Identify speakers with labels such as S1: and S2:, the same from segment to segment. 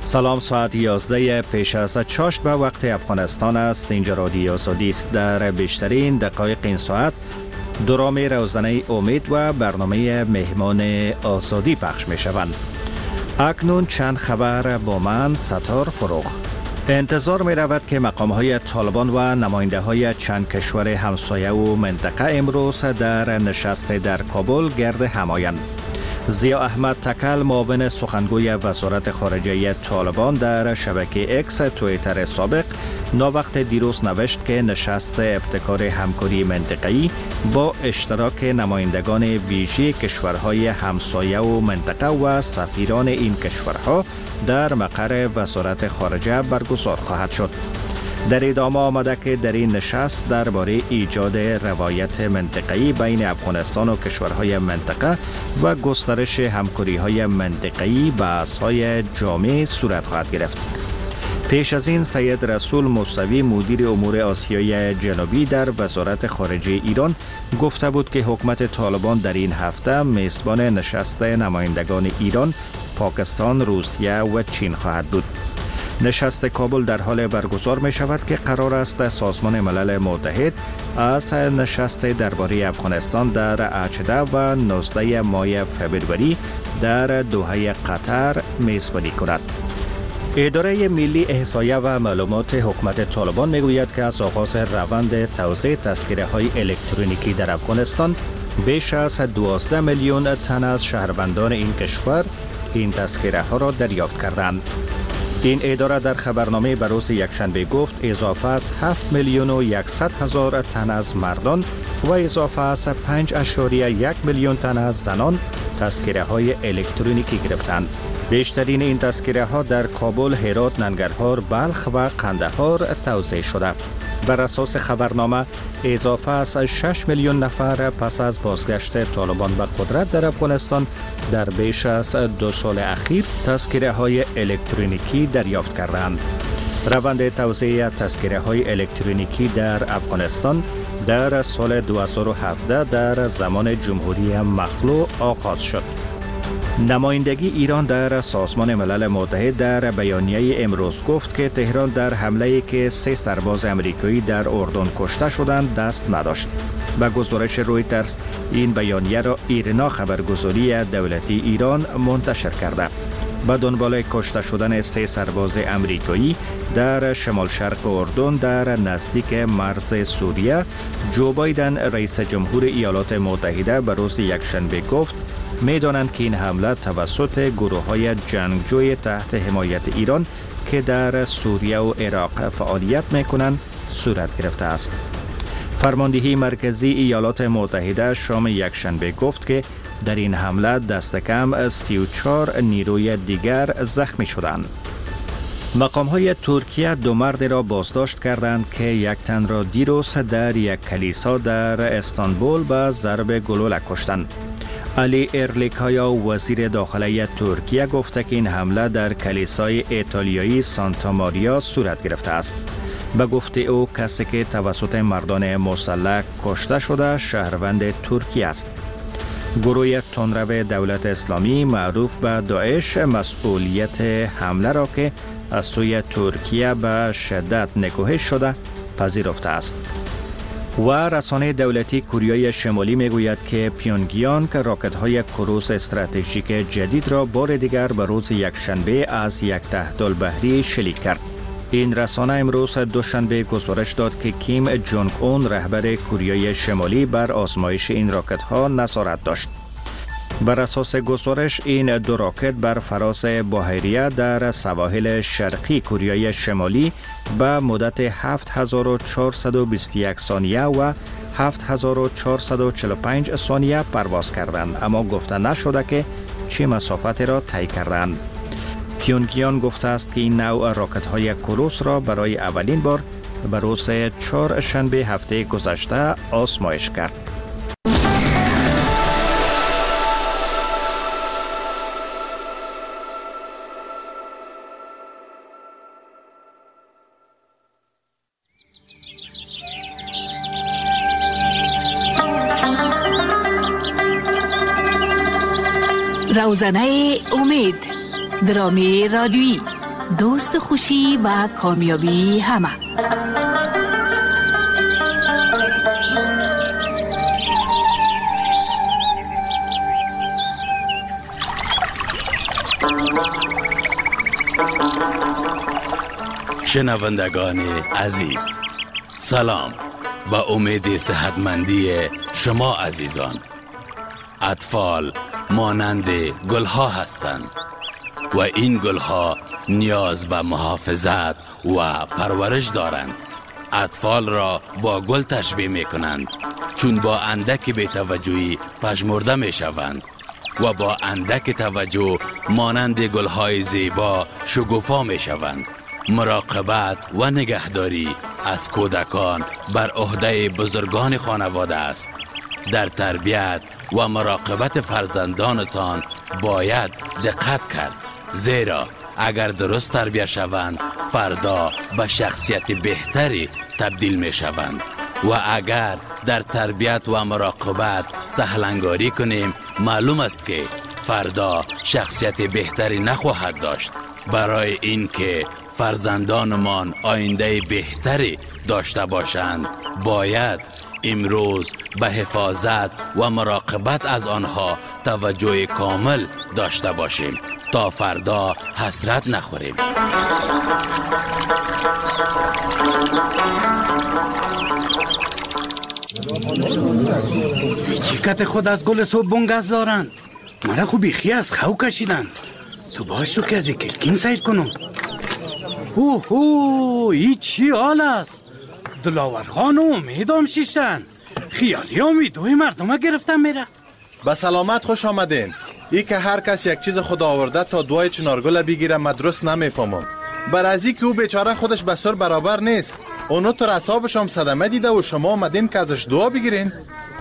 S1: سلام، ساعت 11 پیش از چاشت به وقت افغانستان است. اینجا رادیو آزادی است. در بیشترین دقایق این ساعت درام روزانه امید و برنامه مهمان آزادی پخش می شوند. اکنون چند خبر با من ستار فروغ. انتظار می رود که مقام های طالبان و نماینده های چند کشور همسایه و منطقه امروز در نشست در کابل گرد هم آیند. ضیا احمد تکل، معاون سخنگوی وزارت خارجه طالبان، در شبکه اکس توییتر سابق ناوقت دیروز نوشت که نشست ابتکار همکاری منطقه‌ای با اشتراک نمایندگان ویژه کشورهای همسایه و منطقه و سفیران این کشورها در مقر وزارت خارجه برگزار خواهد شد. در ادامه آمده که در این نشست درباره ایجاد روایت منطقه‌ای بین افغانستان و کشورهای منطقه و گسترش همکاری‌های منطقه‌ای بحث‌های جامع صورت خواهد گرفت. پیش از این سید رسول موسوی، مدیر امور آسیای جنوبی در وزارت خارجه ایران، گفته بود که حکومت طالبان در این هفته میزبان نشست نمایندگان ایران، پاکستان، روسیه و چین خواهد بود. نشست کابل در حال برگزار می شود که قرار است سازمان ملل متحد از نشست درباره افغانستان در 18 و 19 ماه فبروری در دوحه قطر میزبانی کند. اداره ملی احصایه و معلومات حکومت طالبان می گوید که از آغاز روند توزیع تذکره های الکترونیکی در افغانستان بیش از 12 میلیون تن از شهروندان این کشور این تذکره ها را دریافت کردند. این اداره در خبرنامه به روز یکشنبه گفت اضافه از 7,100,000 تن از مردان و اضافه از 5.1 میلیون تن از زنان تذکره های الکترونیکی گرفتند. بیشترین این تذکره ها در کابل، هرات، ننگرهار، بلخ و قندهار توزیع شده. بر اساس خبرنامه اضافه از 6 میلیون نفر پس از بازگشت طالبان به قدرت در افغانستان در بیش از 2 سال اخیر تذکره های الکترونیکی دریافت کردند. روند توزیع تذکره های الکترونیکی در افغانستان در سال 2017 در زمان جمهوری مخلوع آغاز شد. نمایندگی ایران در سازمان ملل متحد در بیانیه امروز گفت که تهران در حمله‌ای که 3 سرباز امریکایی در اردن کشته شدند دست نداشت. به گزارش رویترز این بیانیه را ایرنا خبرگزاری دولتی ایران منتشر کرده. به دنبال کشته شدن 3 سرباز امریکایی در شمال شرق اردن در نزدیک مرز سوریه، جو بایدن رئیس جمهور ایالات متحده به روز یکشنبه گفت می‌دانند که این حمله توسط گروه‌های جنگجوی تحت حمایت ایران که در سوریه و عراق فعالیت می‌کنند صورت گرفته است. فرماندهی مرکزی ایالات متحده شام یکشنبه گفت که در این حمله دست کم 34 نیروی دیگر زخمی شدند. مقام‌های ترکیه 2 مرد را بازداشت کردند که یک تن را دیروز در یک کلیسا در استانبول به ضرب گلوله کشتند. علی ارلیکایا، وزیر داخلی ترکیه، گفته که این حمله در کلیسای ایتالیایی سانتا ماریا صورت گرفته است. به گفته او کسی که توسط مردان مسلح کشته شده شهروند ترکیه است. گروه تندرو دولت اسلامی معروف به داعش مسئولیت حمله را که از سوی ترکیه به شدت نکوهش شده پذیرفته است. و رسانه دولتی کره شمالی میگوید که پیونگیانگ راکت‌های کروز استراتژیک جدید را بار دیگر به روز یکشنبه از یک تحت‌البحری شلیک کرد. این رسانه امروز دوشنبه گزارش داد که کیم جونگ اون، رهبر کره شمالی، بر آزمایش این راکت‌ها نظارت داشت. بر اساس گزارش این 2 راکت بر فراز بحیره در سواحل شرقی کره شمالی به مدت 7421 ثانیه و 7445 ثانیه پرواز کردند، اما گفته نشده که چه مسافت را طی کردند. پیونگیانگ گفته است که این نوع راکت‌های کروز را برای اولین بار به روز 4 شنبه هفته گذشته آزمایش کرد.
S2: روزنه امید، درامی رادیویی دوست خوشی و کامیابی همه.
S3: شنوندگان عزیز، سلام و امید صحتمندی شما عزیزان. اطفال مانند گلها هستند و این گلها نیاز به محافظت و پرورش دارند. اطفال را با گل تشبیه می کنند چون با اندک بی‌توجهی پژمرده می شوند و با اندک توجه مانند گلهای زیبا شکوفا می شوند. مراقبت و نگهداری از کودکان بر عهده بزرگان خانواده است. در تربیت و مراقبت فرزندانتان باید دقت کرد، زیرا اگر درست تربیت شوند فردا به شخصیت بهتری تبدیل می شوند و اگر در تربیت و مراقبت سهلنگاری کنیم معلوم است که فردا شخصیت بهتری نخواهد داشت. برای اینکه فرزندانمان آینده بهتری داشته باشند باید امروز به حفاظت و مراقبت از آنها توجه کامل داشته باشیم تا فردا حسرت نخوریم.
S4: چیکت خود از گل صبح بونگز دارند. مرا خوب بیخی از خو کشیدند. تو باش تو که از کلکین سیر کنم. ای چی حال است؟ دلاور خان و امیدم شیشتن. خیالی امیدوی مردم گرفتم میره.
S5: به سلامت خوش آمدین. ای که هر کس یک چیز خود آورده تا دوای چنارگل بگیره مدرس نمیفهمم. برازی که او بیچاره خودش به سر برابر نیست. اونو تو رسابش هم صدمه دیده و شما آمدین که ازش دعا بگیرین.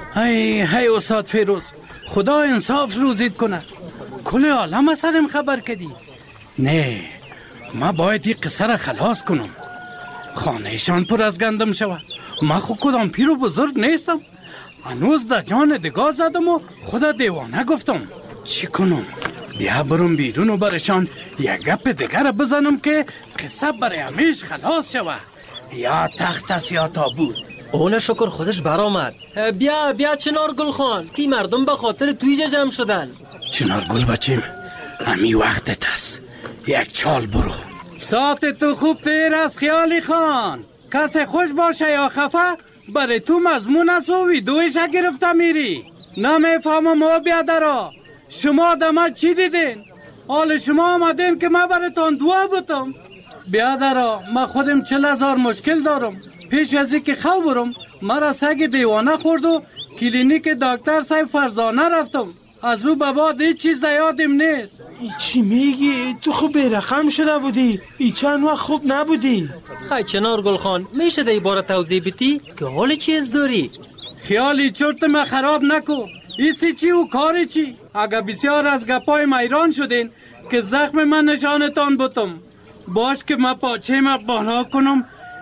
S4: های استاد فیروز، خدا انصاف روزید کنه. کل عالم سرم خبر کدی. نه، ما باید این قصه را خلاص کنم. خانهشان پر از گندم شود. ما خود کدام پیر و بزرگ نیستم. هنوز در جان دگاه زدم و خدا دیوانه گفتم. چی کنم؟ بیا برم بیرون و برشان یک گپ دیگر بزنم که قصه برای همیش خلاص شود. یا تخت است یا تابوت.
S6: اون شکر خودش برآمد. بیا چنارگل خان، که مردم به خاطر توی جمع شدن.
S4: چنارگل بچیم، همی وقتت است. یک چال برو. ساعت تو خوب تیر از خیالی خان. کسی خوش باشه یا خفه برای تو مضمون است و ویدویش گرفته میری. نمیفهمم او بیادرا، شما دمه چی دیدین؟ حال شما آمدین که من برایتان دعا بتم. بیادرا، من خودم 40,000 مشکل دارم. پیش از اینکه خو برم مرا سگ دیوانه خورد و کلینیک دکتر صاحب فرزانه رفتم. از او به بعد هیچ چیز یادم نیست.
S7: ای چی میگی؟ تو خوب بیرقم شده بودی؟ ای چند وقت خوب نبودی؟
S6: خیلی چنارگل خان، میشه در باره توضیح بدی که حال چیز داری؟
S4: خیالی چرت ما خراب نکو. ایسی چی و کاری چی؟ اگه بسیار از گپای میران شدین که زخم من نشانتان بتم. باش که ما پاچه ما بالا کنم.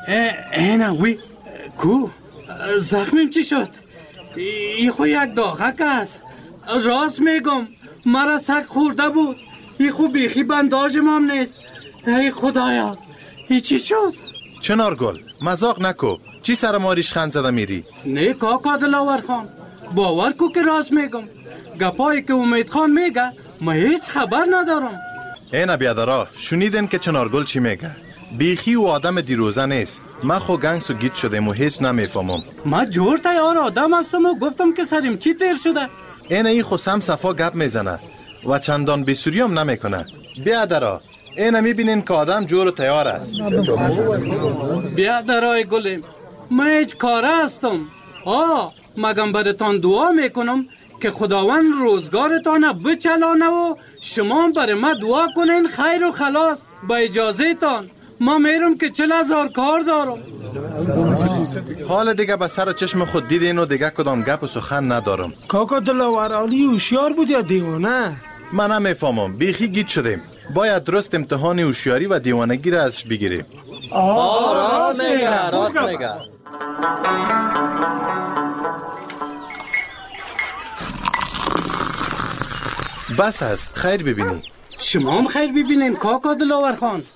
S4: نه وی کو زخمم چی شد؟ ای خو یک داغک است. راست میگم مرا سگ خورده بود. ای خو بیخی بنداجم هم نیست. ای خدایا، ای چی شد؟
S5: چنارگل مزاق نکو. چی سر ماریش خند زده میری؟
S4: نه کاکا دلاور خان، باور کو که راست میگم. گپایی که امید خان میگه ما هیچ خبر ندارم.
S5: اینا بیادرا، شنیدین که چنارگل چی میگه؟ بیخی و آدم دیروزه نیست. من خو گنگس و گیت شدم و هیچ نمیفهمم.
S4: ما جور تیار آدم هستم و گفتم که سرم چی تیر شده.
S5: ای خو سم صفا گپ میزنه و چندان بیسوری هم نمیکنه. بیادرا، اینا میبینین که آدم جور و تیار است.
S4: بیادرای گلیم، من هیچ کاره هستم. مگم برتان دعا میکنم که خداوند روزگارتان بچلانه و شما برای ما دعا کنین خیر و خلاص. با اجازه تان ما میرم که 40,000 کار دارم.
S5: حال دیگه به سر چشم خود دیدین و دیگه کدام گپ و سخن ندارم.
S7: کاکا دلاور عالی هوشیار بود یا دیوانه؟
S5: من نمیفهمم. بیخی گیت شدیم. باید درست امتحان هوشیاری و دیوانگی را ازش بگیریم.
S6: راست میگه.
S5: بس است، خیر ببینی.
S4: شما هم خیر ببینین کاکا دلاور خان.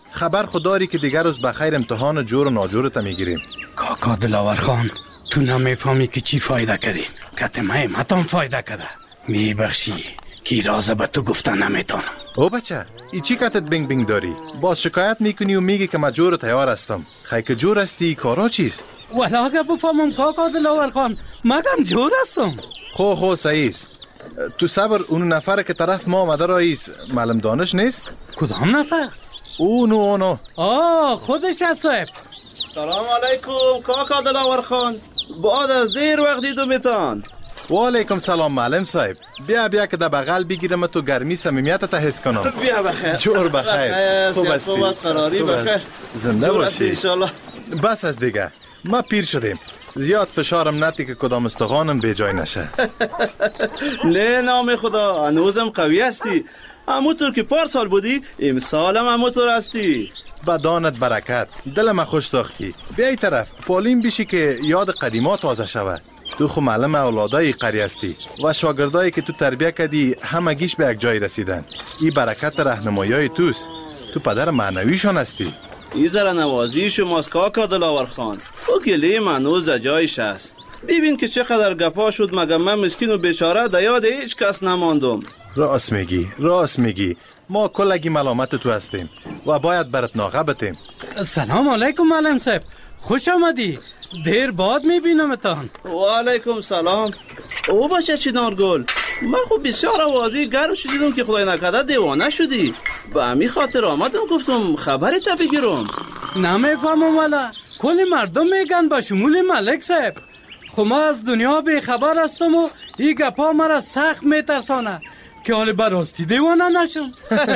S5: خبر خودداری که دیگر روز بخیر امتحان جور و ناجورت میگیریم.
S4: کاکا دلاور خان، تو نمیفهمی که چی فایده کردی. کت ماتان فایده کرده. میبخشی کی راز به تو گفتن نمیتونم.
S5: او بچه، ای چی کتت بینگ بینگ داری؟ باز شکایت میکنی و میگی که من جور تیار هستم. خیلی که جور هستی کارا چیست؟
S4: ولی اگه بفهمم کاکا دلاور خان مگم جور هستم.
S5: خو سعیس، تو صبر اون نفر که طرف ما آمده رئیس معلم دانش نیست؟
S4: کدام نفر؟
S5: اونو
S4: خودش هست صاحب.
S8: سلام علیکم کاکا دلاور خان، بعد از دیر وقت دیدمتان.
S5: و علیکم سلام معلم صاحب. بیا که در بغل بگیرم تو گرمی صمیمیتت حس کنم.
S8: بیا بخیر.
S5: جور بخیر.
S8: خوب است قراری بخیر.
S5: زنده باشی.
S8: ان شاء الله.
S5: بس از دیگه ما پیر شدیم، زیاد فشارم نتی که کدام استخوانم به جای نشه.
S8: نه نام خدا، هنوزم قوی هستی. همونطور که پارسال بودی امسالم همونطور هستی.
S5: بدانت برکت، دلم خوش ساختی. بیای طرف پالیم بیشی که یاد قدیما تازه شود. تو خو معلم اولادای قری هستی و شاگردایی که تو تربیه کردی همگیش به یک جای رسیدن. این برکت راهنمایی توست. تو پدر معنویشان هستی.
S8: این ذره نوازی شماست کاکا دلاور خان. او گله منوز جایش است. ببین که چقدر گپا شد، مگه من مسکین و بیچاره در یاد هیچ کس نماندم.
S5: راست میگی. ما کلگی ملامت تو هستیم و باید برات ناغه بتیم.
S4: سلام علیکم معلم صاحب، خوش آمدی. دیر بعد میبینمتان.
S8: و علیکم سلام. او بچه چنارگل، من خب بسیار واضح گرم شدیدم که خدای نکرده دیوانه شدی. به همین خاطر آمدم گفتم خبری تا بگیرم.
S4: نمیفهمم والا، کلی مردم میگن با شمول ملک صاحب. خب ما از دنیا بی خبر هستم و این گپا مرا سخت میترسانه که حالی براستی دیوانه نشم.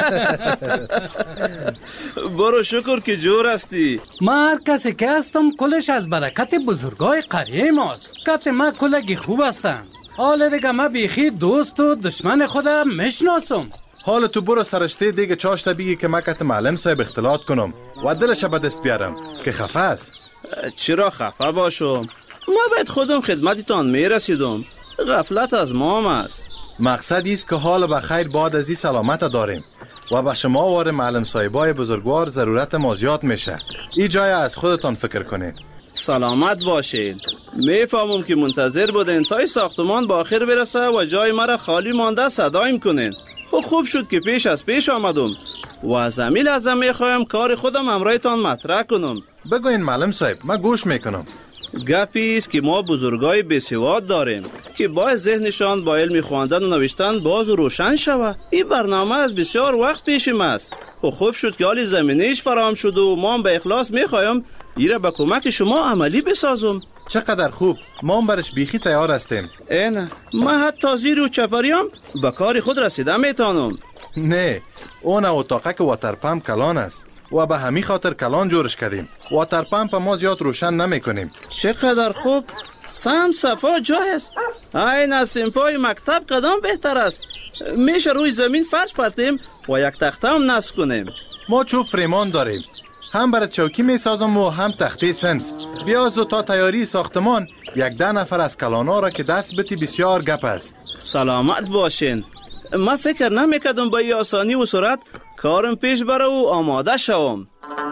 S8: برو شکر که جور هستی.
S4: من هر کسی که هستم کلش از برکت بزرگای قریه ماست. کت ما کلگی خوب هستم. حال دیگه من بیخی دوست و دشمن خودم میشناسم.
S5: حال تو برو سرشته دیگه چاشته بگی که مکت معلم صاحب اختلاط کنم و دلش به دست بیارم که خفه است.
S8: چرا خفه باشم؟ ما باید خودم خدمتتان میرسیدم. غفلت از مام است.
S5: مقصد است که حال بخیر بعد از این سلامت داریم و به شما وار معلم صاحبای بزرگوار ضرورت ما زیاد میشه. این جای از خودتان فکر کنید.
S8: سلامت باشین. میفهمم که منتظر بودین تا ساختمان با آخر برسه و جای مرا خالی مانده صدایم کنین. خوب شد که پیش آمدم و از همین لحظه میخوایم کار خودم همراهتان مطرح کنم.
S5: بگوین معلم صاحب، من گوش میکنم.
S8: گپی است که ما بزرگای بسواد داریم که باید ذهنشان با علم خواندن و نوشتن باز و روشن شود. این برنامه از بسیار وقت پیشم است. خوب شد که حال زمینه‌اش فراهم شد و ما به اخلاص میخوایم ایره با کمک شما عملی بسازم.
S5: چقدر خوب، ما برش بیخی تیار هستیم.
S8: نه، من حتی زیر و چپریام به کار خود رسیده میتونم.
S5: نه، اون اتاقه که واتر پمپ کلان است و به همین خاطر کلان جورش کردیم. واتر پمپ ما زیاد روشن نمی کنیم.
S8: چقدر خوب، سم صفا جای است. این از سمپای مکتب کدام بهتر است؟ میشه روی زمین فرش پرتیم و یک تخته هم نصب کنیم.
S5: ما چوب فریمان داریم، هم برای چوکی می سازم و هم تخته صنف. بیازو تا تیاری ساختمان 10 نفر از کلانا را که درس بتی بسیار گپ است.
S8: سلامت باشین. من فکر نمیکردم با این آسانی و سرعت کارم پیش بره و آماده شوم.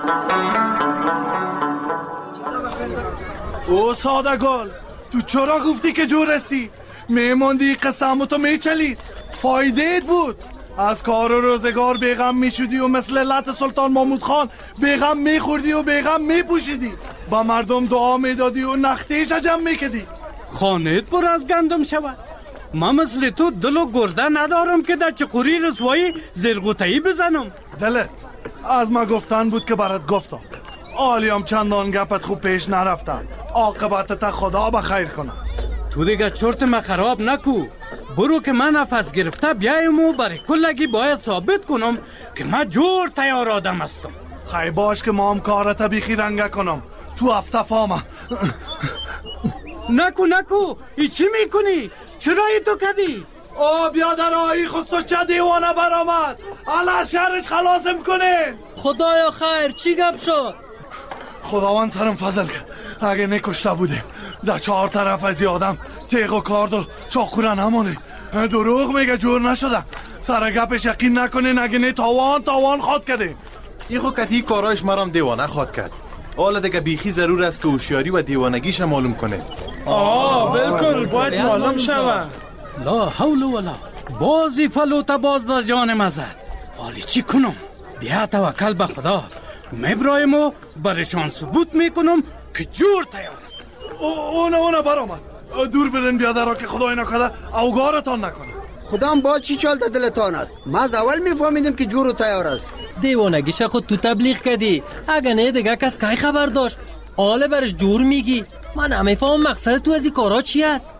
S9: او سادگل، تو چرا گفتی که جور هستی؟ میماندی قسمو تو میچلید، فایدهت بود. از کار و روزگار بیغم میشدی و مثل لط سلطان محمود خان بیغم میخوردی و بیغم میپوشیدی. با مردم دعا میدادی و نختیش جمع میکدی.
S4: خانت پر از گندم شود. من مثل تو دل و گرده ندارم که در چقوری رسوایی زلغوتایی بزنم.
S9: دلت از ما گفتن بود که برات گفتم. آلیام چندان گپت خوب پیش نرفتم. عاقبتت خدا بخیر کنه.
S4: تو دیگه چرت ما خراب نکو. برو که من نفس گرفته بیایم و برای کلگی باید ثابت کنم که من جور تیار آدم هستم.
S9: خیلی باش که ما هم کارت بیخی رنگه کنم. تو هفته فامه.
S4: نکو ای چی میکنی؟ چرا ای تو کدی؟
S9: بیا در آیی خودسو چه دیوانه برامد. علا شهرش خلاصم کنین.
S6: خدایا خیر، چی گپ شد؟
S9: خداوند سرم فضل کرد. اگه نکشته بودیم در 4 طرف از آدم تیغ و کارد و چاقورن همونه. دروغ میگه جور نشده. سر گپش یقین نکنین. اگه نه تاوان خواد کده.
S5: ای خو کتی کارایش مرام دیوانه خواد کرد. حالا دیگه بیخی ضرور است که هوشیاری و دیوانگیش معلوم کنه.
S7: بالکل باید معلوم شود.
S4: لا حول ولا بازی فلوت باز در جان مزد. حالی چی کنم؟ بیا توکل به خدا. میبرایم و برشان ثبوت میکنم که جور تیار است.
S9: اونا برآمد. دور برین بیادرها که خدای نکرده اوگارتان نکنه.
S10: خدام با چی چال دلتان است؟ ما از اول میفهمیدیم که جور تیار است.
S6: دیوانگیش خود تو تبلیغ کردی. اگه نه دیگه کس کی خبر داشت؟ حالا برش جور میگی. من نمیفهم مقصد تو از این کارا چی است؟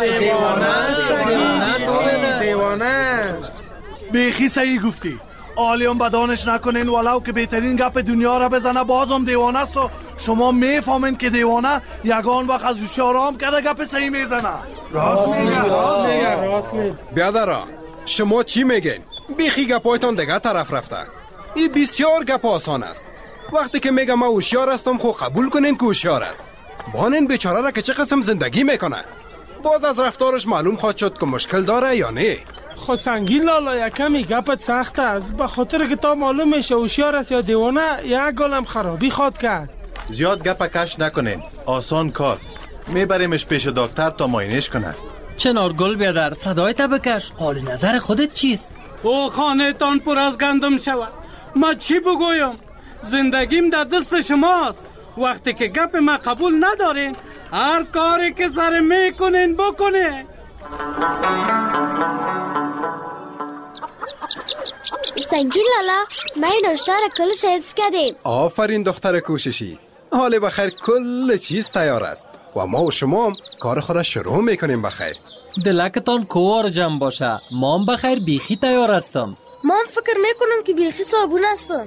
S9: دیوانه بیخی صحیح گفتی. آلیون بدانش نکنین ولو که بهترین گپ دنیا را بزنه بازم دیوانه است و شما میفهمین که دیوانه یگان وقت از هوشیارام کرده گپ صحیح میزنه.
S7: راست می
S11: بیادرها شما چی میگین؟ بیخی گپایتان دیگه طرف رفته. این بسیار گپ آسان است. وقتی که میگم من هوشیار هستم خو قبول کنین که هوشیار است. بانین بیچاره را که چه قسم زندگی میکنه. باز از رفتارش معلوم خواهد شد که مشکل داره یا نه.
S7: خو سنگین لالا یکمی گپت سخت است. به خاطر که تا معلوم میشه هوشیار است یا دیوانه یک گلم خرابی خواد کرد.
S5: زیاد گپ کش نکنین. آسان کار. میبریمش پیش دکتر تا معاینش کنه.
S6: چنارگل بیادر صدایت بکش. حال نظر خودت چیست؟
S4: او خانه تان پر از گندم شود. ما چی بگویم؟ زندگیم در دست شماست. وقتی که گپ ما قبول ندارین هر کاری که سر میکنین بکنه.
S12: سنگین لالا ما این نوشته را کلش حفظ کردیم.
S11: آفرین دختر کوششی. حال بخیر کل چیز تیار است و ما و شما هم کار خود را شروع میکنیم بخیر.
S6: دلکتان کوار جمع باشه. ما هم بخیر بیخی تیار هستم.
S12: من فکر میکنم که بیخی صابون هستم.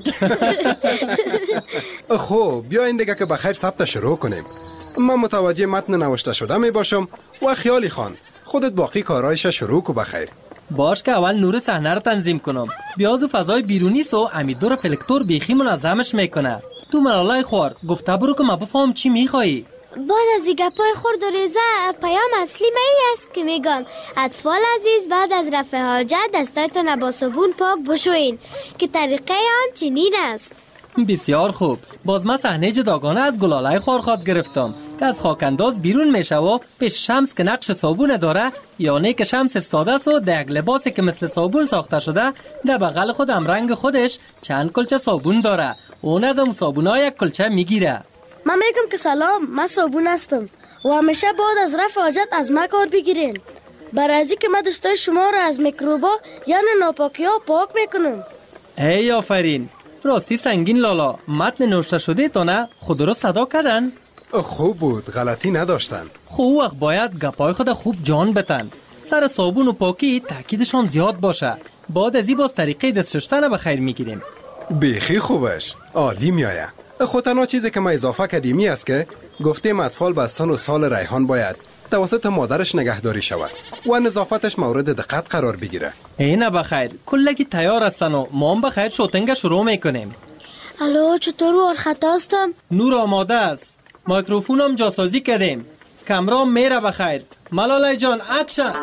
S11: خب بیاین دیگه که بخیر ثبت شروع کنیم. من متوجه متن نوشته شده می باشم و خیالی خان خودت باقی کارایش شروع کو بخیر.
S6: باش که اول نور صحنه رو تنظیم کنم. بیازو فضای بیرونی سو امیدو رفلکتور بیخی منظمش میکنه. تو ملالای خوار گفته برو که ما بفهم چی میخوایی.
S12: بعد از این گپای خورد و ریزه پیام اصلی می است که میگم اطفال عزیز بعد از رفع حاجت دستایتان با صابون پاک بشوین که طریقه آن چنین است.
S6: بسیار خوب. باز من صحنه جداگانه از گلالای خوارخواد گرفتم که از خاکنداز بیرون میشه و پیش شمس که نقش صابون داره یا نه که شمس استاده است و در لباسی که مثل صابون ساخته شده در بغل خود هم رنگ خودش چند کلچه صابون داره. اون از اون صابونا یک کلچه میگیره.
S12: من میگم که سلام من صابون هستم و همیشه بعد از رفع حاجت از ما کار بگیرین برای ازی که من دستای شما را از میکروبا یعنی ناپاکی ها پاک میکنم.
S6: ای آفرین. راستی سنگین لالا متن نوشته شده تا نه خود رو صدا کردن؟
S11: خوب بود غلطی نداشتن.
S6: خوب وقت باید گپای خود خوب جان بتن. سر صابون و پاکی تاکیدشان زیاد باشه. بعد از این باز طریقه دست شستن به خیر میگیریم.
S11: بیخی خوبش عالی میایه. خود تنها چیزی که ما اضافه کردیمی است که گفتیم اطفال به سن و سال ریحان باید توسط مادرش نگهداری شود و نظافتش مورد دقت قرار بگیره.
S6: اینه بخیر کلگی تیار هستن و ما هم بخیر شوتنگ شروع میکنیم.
S12: الو چطور و خطا هستم؟
S6: نور آماده است. میکروفونم جاسازی کردیم. کامرا میره بخیر. ملالای جان اکشن.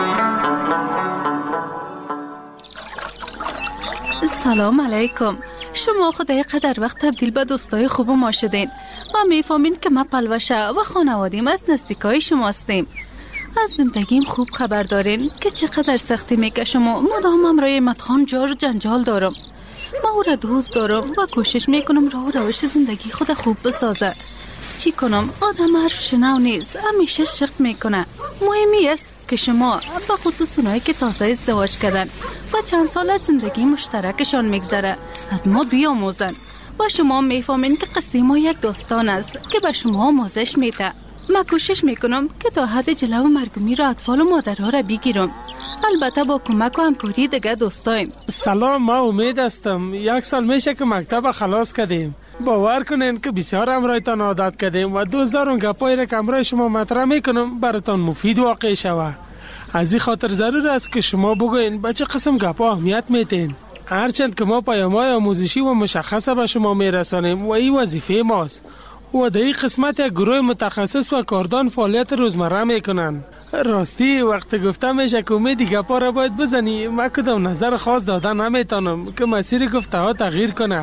S2: سلام علیکم. شما خدای قدر وقت تبدیل به دوستای خوب ما شدین و میفهمین که ما پلوشه و خانوادیم از نزدیکای شما هستیم. از زندگیم خوب خبر دارین که چقدر سختی میکشم و مدام روی مدخان جار و جنجال دارم. ما او را دوست دارم و کوشش میکنم روش زندگی خود خوب بسازه. چی کنم؟ آدم حرف شنو نیست، همیشه شق میکنه. مهمی است که شما به خصوص اونایی که تازه ازدواج کردن و چند سال از زندگی مشترکشان میگذره از ما بیاموزن و شما میفهمین که قصه ما یک داستان است که به شما آموزش میده. من کوشش میکنم که تا حد جلو مرگومی را اطفال و مادرها را بگیرم، البته با کمک و همکاری دیگه دوستایم.
S7: سلام، ما امید هستم. 1 سال میشه که مکتب خلاص کردیم. باور کنین که بسیار امرایتان عادت کردیم و دوست دارم گپایی را که امرای شما مطرح میکنم براتان مفید واقع شوه. از این خاطر ضرور است که شما بگوین به چه قسم گپا اهمیت میتین. هرچند که ما پیام‌های آموزشی و مشخصه به شما میرسانیم و این وظیفه ماست و در این قسمت یک گروه متخصص و کاردان فعالیت روزمره میکنن. راستی وقت گفته میشه که امید گپا را باید بزنی، من کدام نظر خاص دادن نمیتونم که مسیر گفته ها تغییر کنه.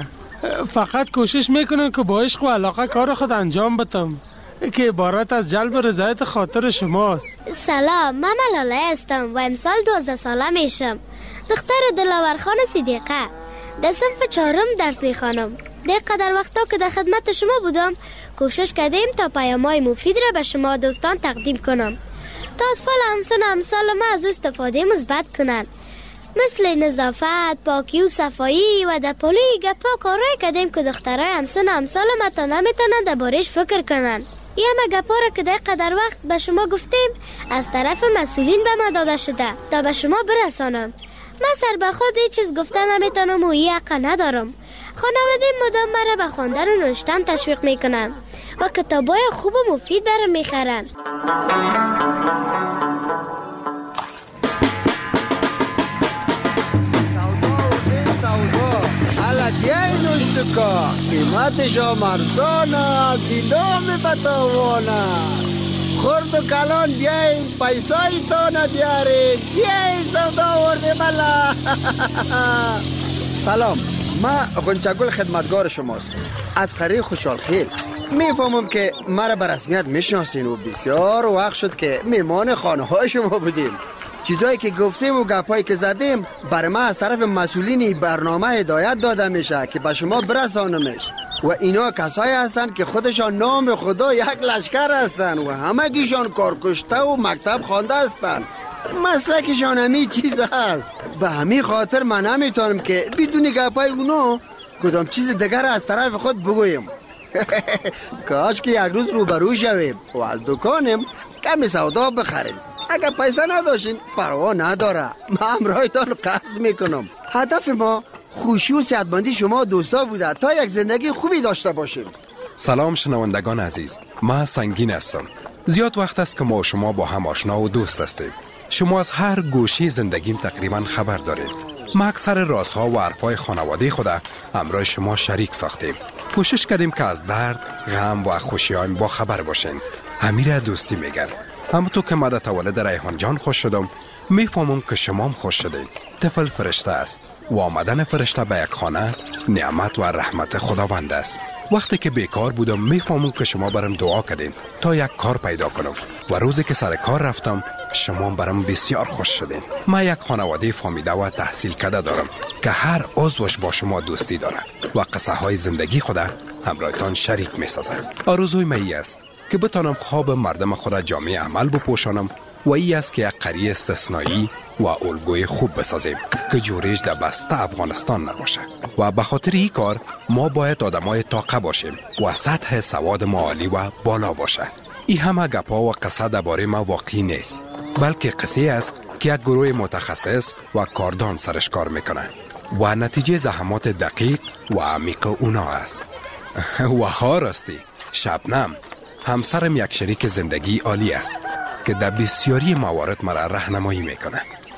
S7: فقط کوشش میکنم که با عشق و علاقه کار خود انجام بدم که عبارت از جلب رضایت خاطر شماست.
S12: سلام، من لاله هستم و امسال 12 ساله میشم. دختر دلاورخان صدیقه. در صنف 4 درس میخوانم. در قدر وقتا که در خدمت شما بودم کوشش کردیم تا پیام‌های مفید را به شما دوستان تقدیم کنم تا اطفال همسال ما از استفاده مثبت کنند، مثل نظافت، پاکی و صفایی و در پلی گپا کارهای کردیم که دخترای همسال ما تا نمیتونن دربارش فکر کنن. این همه گپا را که در قدر وقت به شما گفتیم از طرف مسئولین به ما داده شده تا به شما برسانم. من سر به خود هیچ چیز گفتن نمیتونم و این حق ندارم. خانواده مدام مرا به خواندن و نوشتن تشویق میکنن و کتابای خوب و مفید برام میخرن.
S10: بیاین اشتکا قیمتشا مرزان است، اینام بتوان است. خرد و کلان بیاین پیسای تانه بیارین، بیاین سودا ورده بلا. سلام، من غنچگل خدمتگار شماست از قریه خوشحال خیل. میفهمم که مرا به رسمیت میشناسین و بسیار وقت شد که میمان خانه های شما بودیم. چیزایی که گفتیم و گپایی که زدیم برای ما از طرف مسئولین برنامه هدایت داده میشه که به شما برسانمش و اینا کسایی هستن که خودشان نام خدا یک لشکر هستن و همگیشان کارکشته و مکتب خوانده هستن. مسلکشان همی چیز هست. به همین خاطر من نمیتونم که بدون گپای اونا کدام چیز دیگر از طرف خود بگویم. کاش که یک روز روبرو شویم و از دکانم کمی سودا بخریم. اگر پیسه نداشین پروا نداره، من همراهتان قرض میکنم. هدف ما خوشی و صحتمندی شما دوستا بوده تا یک زندگی خوبی داشته باشیم.
S11: سلام شنوندگان عزیز، من سنگین هستم. زیاد وقت است که ما و شما با هم آشنا و دوست هستیم. شما از هر گوشه زندگیم تقریبا خبر دارید. ما اکثر رازها و حرفهای خانواده خود همراه شما شریک ساختیم. کوشش کردیم که از درد، غم و خوشی‌هایم با خبر باشین. همین دوستی میگن. همونطور که من در تولد ریحان جان خوش شدم، میفهمم که شما هم خوش شدین. طفل فرشته است و آمدن فرشته به یک خانه نعمت و رحمت خداوند است. وقتی که بیکار بودم میفهمم که شما برام دعا کردین تا یک کار پیدا کنم و روزی که سر کار رفتم شما برام بسیار خوش شدین. من یک خانواده فامیده و تحصیل کرده دارم که هر عضوش با شما دوستی داره و قصه های زندگی خود همراهتان شریک میسازه. آرزوی من است که بتانم خواب مردم خود جامعه عمل بپوشانم و ای است که یک قریه استثنایی و الگوی خوب بسازیم که جورش در بسته افغانستان نباشه و به خاطر این کار ما باید آدمای طاقه باشیم و سطح سواد ما عالی و بالا باشه. این همه گپا و قصه درباره ما واقعی نیست، بلکه قصه است که یک گروه متخصص و کاردان سرش کار میکنه و نتیجه زحمات دقیق و عمیق اونا است. و ها راستی شبنم همسرم یک شریک زندگی عالی است که در بسیاری موارد مرا راهنمایی میکنه.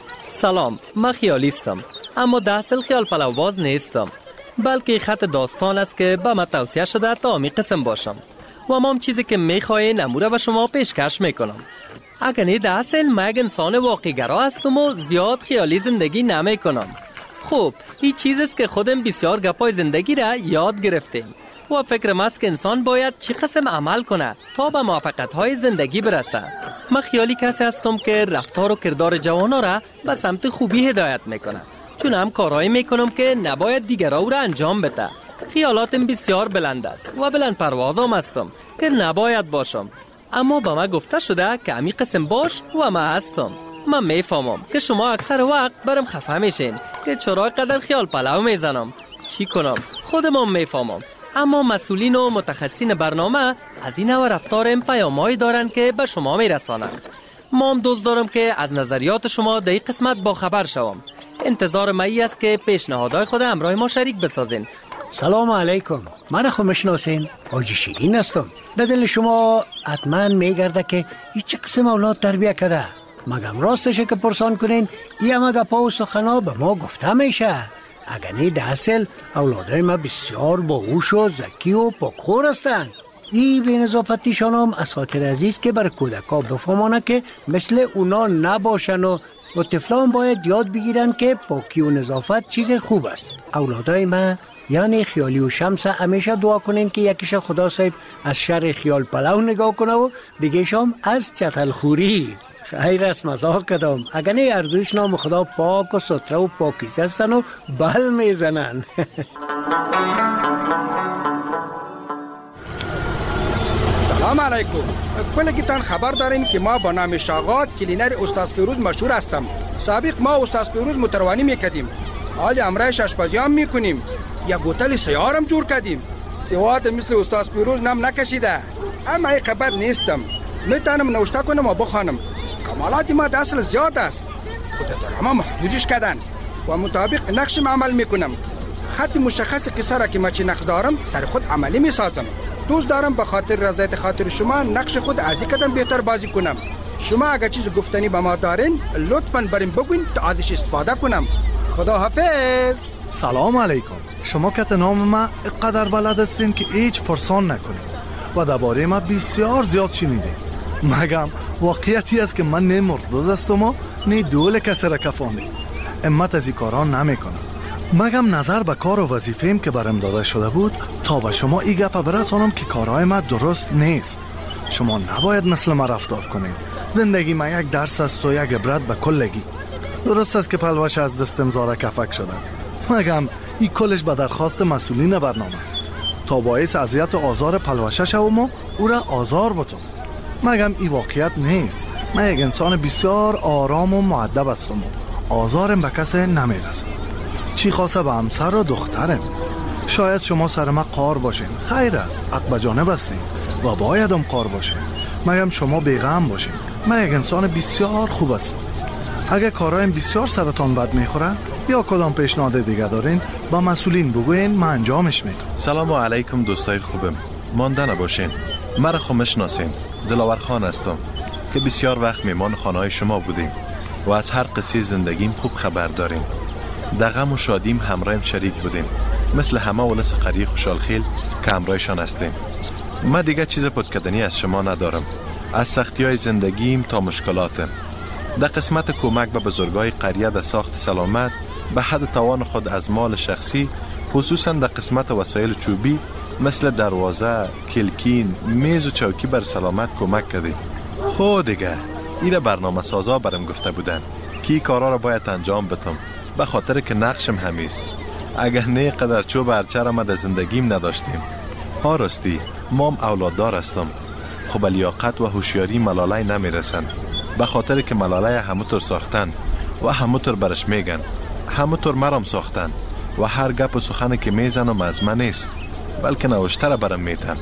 S6: سلام، من خیالیستم اما در اصل خیال پلوباز نیستم، بلکه خط داستان است که به من توصیه شده تا همین قسم باشم و ما هم چیزی که میخواین اموره و شما پیشکش میکنم. اگر نه در اصل من یک انسان واقعی گرا هستم و زیاد خیالی زندگی نمیکنم. خب این چیز است که خودم بسیار گپای زندگی را یاد گرفتیم و فکرم است که انسان باید چی قسم عمل کنه تا به موفقیت‌های زندگی برسه. من خیالی کسی هستم که رفتار و کردار جوانا را به سمت خوبی هدایت میکنه، چون هم کارهایی میکنم که نباید دیگرها او را انجام بده. خیالاتم بسیار بلند است و بلند پروازم هستم که نباید باشم، اما به من گفته شده که امی قسم باش و من هستم. من میفهمم که شما اکثر وقت برم خفه میشین که چرا قدر خیال پلو میزنم. چی کنم؟ خودم میفهمم، اما مسئولین و متخصصین برنامه از این نوع رفتار پیام‌هایی دارن که به شما میرسانند. ما هم دوست دارم که از نظریات شما در این قسمت با خبر شوم. انتظار من است که پیشنهادهای خود همراه ما شریک بسازین.
S13: سلام علیکم، من خود میشناسین، حاجی شیرین هستم. در دل شما حتما میگرده که این چه قسم اولاد تربیت کرده. مگم راستشه که پرسان کنین این همه گپا و سخنا به ما گفته میشه؟ اگر نه در اصل اولادای ما بسیار باهوش و ذکی و پاکخور هستند. این بی‌نظافتیشان هم از خاطر عزیز که بر کودکا بفهمانه که مثل اونا نباشن و طفلان باید یاد بگیرن که پاکی و نظافت چیز خوب است. اولادای ما یعنی خیالی و شمس همیشه دعا کنین که یکیش خدا صاحب از شر خیال پلو نگاه کنه و دیگهشم از چتل خوری. خیر است مزاح کردم. اگر نه اردوش نام خدا پاک و ستره و پاکیزه هستن و بل میزنن.
S14: سلام علیکم. کلگیتان خبر دارین که ما با نام شاغات کلینر استاد فیروز مشهور هستم. سابق ما استاد فیروز متروانی میکردیم. حال امرایش آشپزی هم میکنیم. یک بوتل سیار هم جور کردیم. سواد مثل استاد فیروز نام نکشیده. اما ای خبر نیستم. میتونم نوشته کنم و بخوانم. کمالات ما اصل زیاد است. خود اما محدودش کردن و مطابق نقشم عمل میکنم. خط مشخص قصه را که ما چی نقش دارم سر خود عملی میسازم. دوست دارم به خاطر رضایت خاطر شما نقش خود از یک قدم بهتر بازی کنم. شما اگر چیز گفتنی به ما دارین لطفاً بریم بگوین تا ازش استفاده کنم. خدا حافظ.
S9: سلام علیکم. شما کت نام ما اقدر بلد هستین که هیچ پرسان نکنید و درباره ما بسیار زیاد شنیدین. مگم واقعیتی است که من نه مردوز هستم و نه دول کسی را کفانده. امت از این کاران نمیکنم. مگم نظر به کار و وظیفه‌ام که برام داده شده بود تا به شما این گپ برسانم که کارهای ما درست نیست. شما نباید مثل ما رفتار کنید. زندگی ما یک درس است و یک عبرت به کلگی. درست است که پلوش از دستم زاره کفک شده. مگم این کلش به درخواست مسئولین برنامه است تا باعث اذیت و آزار پلوشه شوم و او را آزار بتم. مگم این واقعیت نیست. من یک انسان بسیار آرام و مؤدب هستم و آزارم به کسی نمیرسه. چی خاصه به همسر و دخترم. شاید شما سر ما قار باشین. خیر است. حق به جانب هستین و بایدم قار باشین. مگم شما بیغم باشین. من یک انسان بسیار خوب هستم. اگه کارایم بسیار سرتان بد میخوره یا کدام پیشنهاد دیگه دارین با مسئولین بگوین من انجامش میدم.
S5: سلام علیکم دوستای خوبم. مانده نباشین. مرا خو میشناسین. دلاور خان هستم که بسیار وقت میمان خانه‌های شما بودیم و از هر قصه زندگیم خوب خبر داریم. در غم و شادیم همراهم شریک بودیم مثل همه ولس قریه خوشحالخیل که همراهشان هستیم. من دیگه چیز پدکدنی از شما ندارم. از سختی های زندگیم تا مشکلاتم. در قسمت کمک به بزرگای قریه در ساخت سلامت به حد توان خود از مال شخصی، خصوصا در قسمت وسایل چوبی مثل دروازه، کلکین، میز و چوکی بر سلامت کمک کردیم. خود دیگه این برنامه سازا برم گفته بودن که این کارا را باید انجام بدم به خاطر که نقشم همیست. اگر نه قدر چوب هرچه ما در زندگیم نداشتیم. ها راستی مام اولاددار هستم. خب لیاقت و هوشیاری ملاله نمیرسن به خاطر که ملاله همونطور ساختن و همونطور برش میگن. همونطور مرام ساختن و هر گپ و سخن که میزنم از من نیست بلکه نوشتر برم میتن.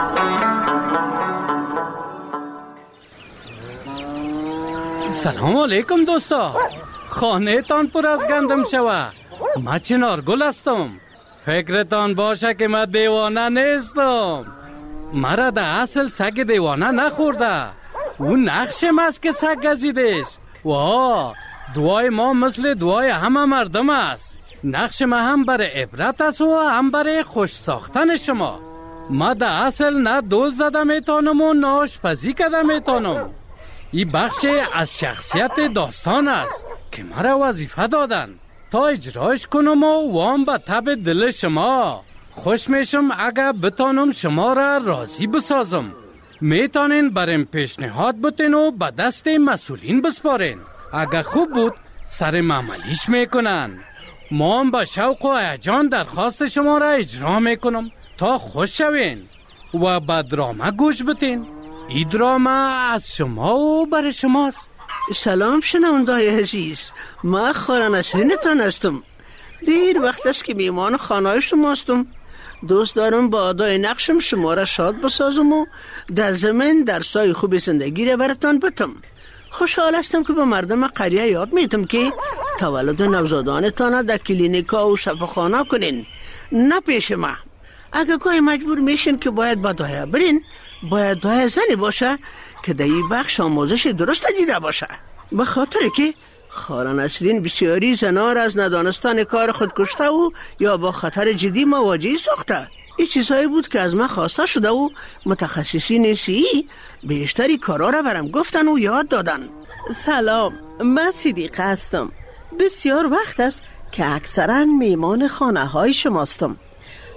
S4: سلام علیکم دوستا. خانه تان پر از گندم شوه. ما چنارگل هستم. فکرتان باشه که من دیوانه نیستم. مرا در اصل سگ دیوانه نخورده. اون نقشم است که سگ گزیدش. واه دعای ما مثل دعای همه مردم است. نقش ما هم برای عبرت است و هم برای خوش ساختن شما. ما در اصل نه دول زده میتونم و نه آشپزی کرده میتونم. این بخش از شخصیت داستان است که مرا وظیفه دادن تا اجرایش کنم و وام به تب دل شما. خوش میشم اگر بتانم شما را راضی بسازم. میتونین بریم پیشنهاد بتین و به دست مسئولین بسپارین. اگر خوب بود سر معملیش میکنن. ما هم با شوق و هیجان درخواست شما را اجرا میکنم تا خوش شوین و به درامه گوش بتین. این درامه از شما و برای شماست.
S15: سلام شنونده‌های عزیز. ما خارا نسرینتان هستم. دیر وقت است که میمان خانه شما هستم. دوست دارم با ادای نقشم شما را شاد بسازم و در زمین درسای خوب زندگی را براتان بتم. خوشحال هستم که به مردم قریه یاد میتم که تولد نوزادانتان در کلینیکا و شفاخانه کنین، نه پیش ما. اگر گاهی مجبور میشین که باید با دایه برین، باید دایه زنی باشه که در این بخش آموزش درست دیده باشه. به خاطر که خارا نسرین بسیاری زنار از ندانستان کار خود کشته و یا با خطر جدی مواجه ساخته. این چیزهایی بود که از من خواسته شده و متخصصین سی بیشتری کارا را برم گفتن و یاد دادن.
S16: سلام، من صدیقه هستم. بسیار وقت است که اکثرا میمان خانه های شماستم.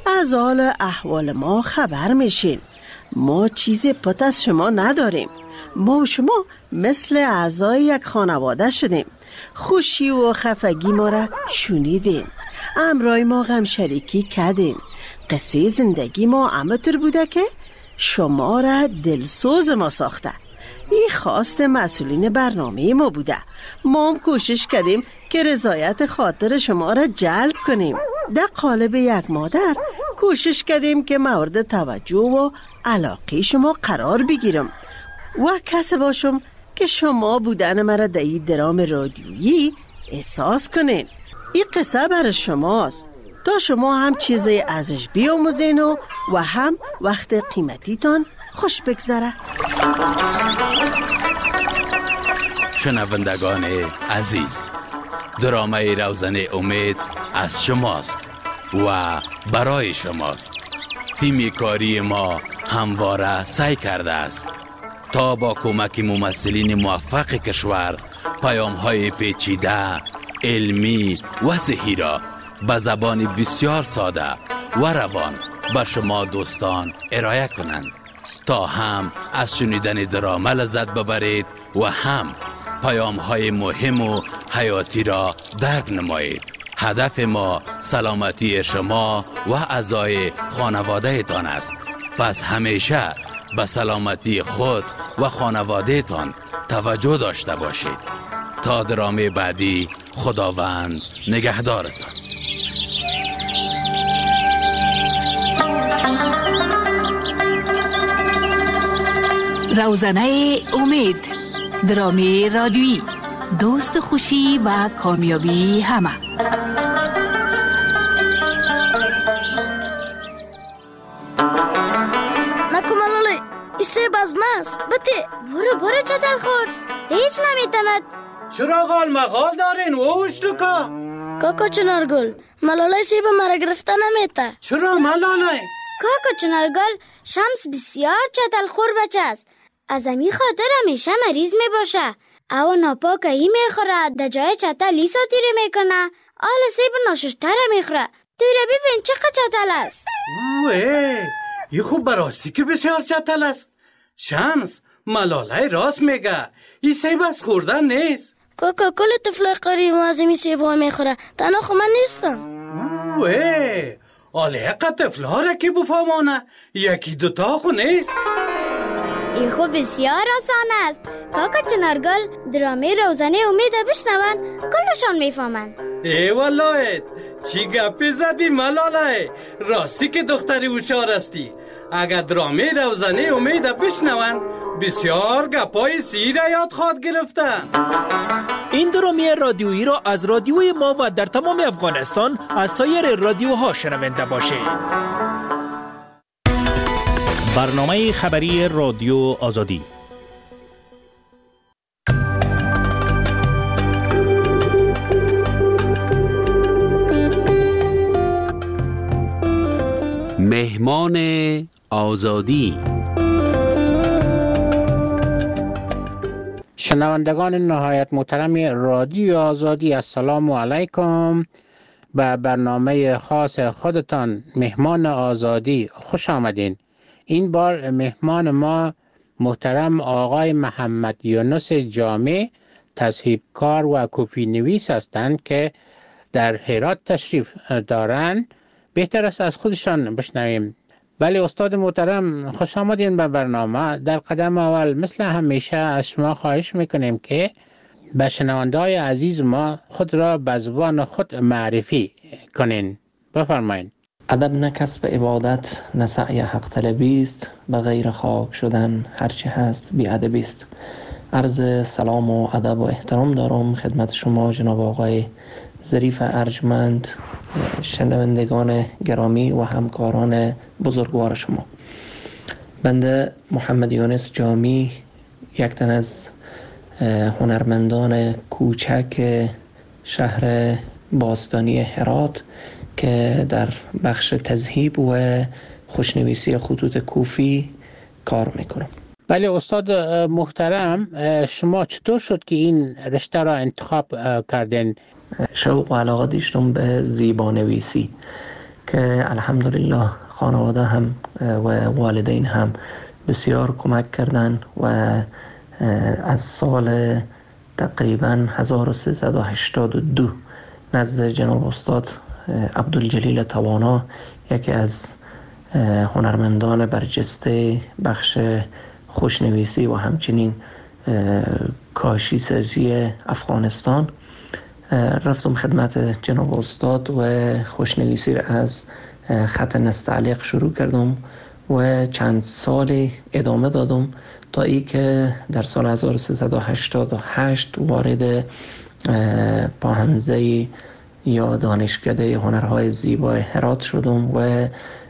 S15: از حال احوال ما خبر میشین. ما چیزی پت از شما نداریم. ما و شما مثل اعضای یک خانواده شدیم. خوشی و خفگی ما را شنیدین، امرای ما غم شریکی کردین. قصه زندگی ما امتر بوده که شما را دلسوز ما ساخته. این خواست مسئولین برنامه ما بوده. ما هم کوشش کردیم که رضایت خاطر شما را جلب کنیم. در قالب یک مادر کوشش کردیم که مورد توجه و علاقه شما قرار بگیرم و کسی باشم که شما بودن مرا در این درام رادیویی احساس کنین. این قصه برای شماست تا شما هم چیزی ازش بیاموزین و هم وقت قیمتیتان خوش بگذره.
S3: شنوندگان عزیز، درامه روزنه امید از شماست و برای شماست. تیم کاری ما همواره سعی کرده است تا با کمک ممثلین موفق کشور پیام‌های پیچیده، علمی و صحیح را به زبان بسیار ساده و روان به شما دوستان ارائه کنند تا هم از شنیدن درامه لذت ببرید و هم پیام‌های مهم و حیاتی را درک نمایید. هدف ما سلامتی شما و اعضای خانواده تان است. پس همیشه به سلامتی خود و خانواده تان توجه داشته باشید. تا درامه بعدی، خداوند نگهدارتان.
S17: روزنه امید، درامه رادیویی، دوست خوشی و کامیابی همه.
S12: نکو ملاله، این سیب از ماست. بته برو چتل خور، هیچ نمیتند.
S4: چرا غال مغال دارین ووش لکا؟
S12: کاکا چنارگل، ملاله سیب مرا گرفته نمیته.
S4: چرا ملاله؟
S12: کاکا چنارگل، شمس بسیار چتل خور بچه است. از امی خاطر همیشه مریض می باشه. او ناپاک ای میخوره، در جای چتل ای ساتیره میکنه. آل سیب ناششتر میخوره. توی را ببین چقدر چتل است.
S4: اوه، این خوب براستی که بسیار چتل است. شمس، ملاله راست میگه. این سیب از خوردن نیست.
S12: کاکا کل طفلای قریب از این سیب ها میخوره. تنها خو من نیستم.
S4: اوه، آله حقا طفل ها را که بفهمانه. یکی دوتا خو نیست.
S12: این خوب بسیار آسان است. کاکا چنارگل، درامه روزنه امید بشنون کلشان میفهمن.
S4: ای والله، چی گپی زدی ملاله؟ راستی که دختری هوشیار استی. اگر درامه روزنه امید بشنون بسیار گپای سیر یاد خواد گرفتن.
S18: این درامه رادیویی را از رادیوی ما و در تمام افغانستان از سایر رادیوها شنونده باشید. برنامه خبری رادیو آزادی.
S19: مهمان آزادی.
S20: شنوندگان نهایت محترم رادیو آزادی، السلام علیکم. به برنامه خاص خودتان مهمان آزادی خوش آمدین. این بار مهمان ما محترم آقای محمد یونس جامع، تصحیح‌کار و کپی نویس هستند که در هرات تشریف دارند. بهتر است از خودشان بشنویم. ولی استاد محترم، خوش آمدین به برنامه. در قدم اول مثل همیشه از شما خواهش میکنیم که به شنونده‌های عزیز ما خود را به زبان خود معرفی کنین. بفرمایید.
S21: ادب نه کسب عبادت، نه سعی حق طلبی است، به غیر خاک شدن هرچی هست بی ادبی است. عرض سلام و ادب و احترام دارم خدمت شما جناب آقای ظریف ارجمند، شنوندگان گرامی و همکاران بزرگوار شما. بنده محمد یونس جامی، یک تن از هنرمندان کوچک شهر باستانی هرات که در بخش تذهیب و خوشنویسی خطوط کوفی کار میکنم.
S20: بله استاد محترم، شما چطور شد که این رشته را انتخاب کردین؟
S21: شوق و علاقه داشتم به زیبانویسی. که الحمدلله خانواده هم و والدین هم بسیار کمک کردن و از سال تقریبا 1382 نزد جناب استاد عبدالجلیل توانا، یکی از هنرمندان برجسته بخش خوشنویسی و همچنین کاشی سازی افغانستان، رفتم خدمت جناب استاد و خوشنویسی را از خط نستعلیق شروع کردم و چند سال ادامه دادم تا ای که در سال 1388 وارد پاهنزه یا دانشکده هنرهای زیبای هرات شدم و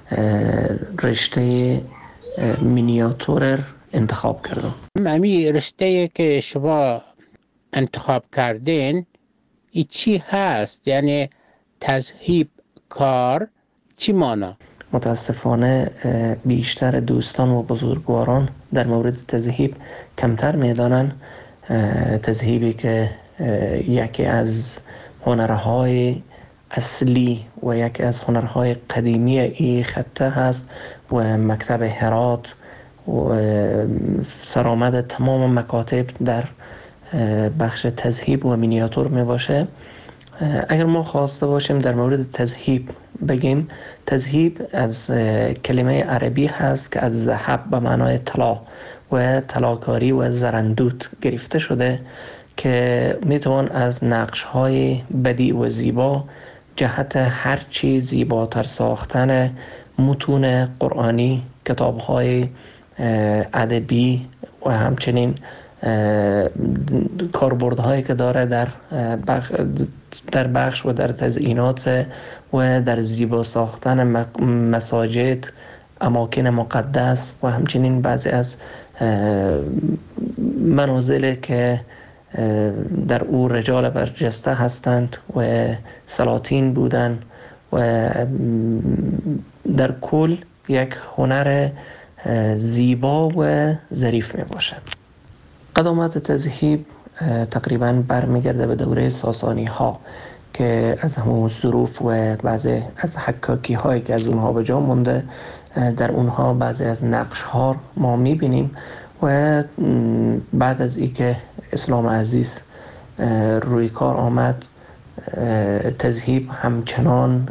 S21: رشته مینیاتور انتخاب کردم.
S20: امی رشته که شما انتخاب کردین ای چی هست؟ یعنی تذهیب کار چی مانا؟
S21: متاسفانه بیشتر دوستان و بزرگواران در مورد تذهیب کمتر میدانن. تذهیبی که یکی از هنرهای اصلی و یکی از هنرهای قدیمی این خطه هست و مکتب هرات و سرآمد تمام مکاتب در بخش تذهیب و مینیاتور می باشه. اگر ما خواسته باشیم در مورد تذهیب بگیم، تذهیب از کلمه عربی هست که از ذهب به معنای طلا و طلاکاری و زرندود گرفته شده که میتوان از نقش‌های بدیع و زیبا جهت هرچی زیباتر ساختن متون قرآنی، کتاب‌های ادبی و همچنین کاربردهایی که داره در بخش و در تزیینات و در زیبا ساختن مساجد، اماکن مقدس و همچنین بعضی از منازل که در او رجال برجسته هستند و سلاطین بودند و در کل یک هنر زیبا و ظریف می باشد. قدامت تذهیب تقریبا برمیگرده به دوره ساسانی ها که از همون ظروف و بعضی از حکاکی هایی که از اونها به جا مونده، در اونها بعضی از نقش ها ما میبینیم و بعد از ای که اسلام عزیز روی کار آمد، تذهیب همچنان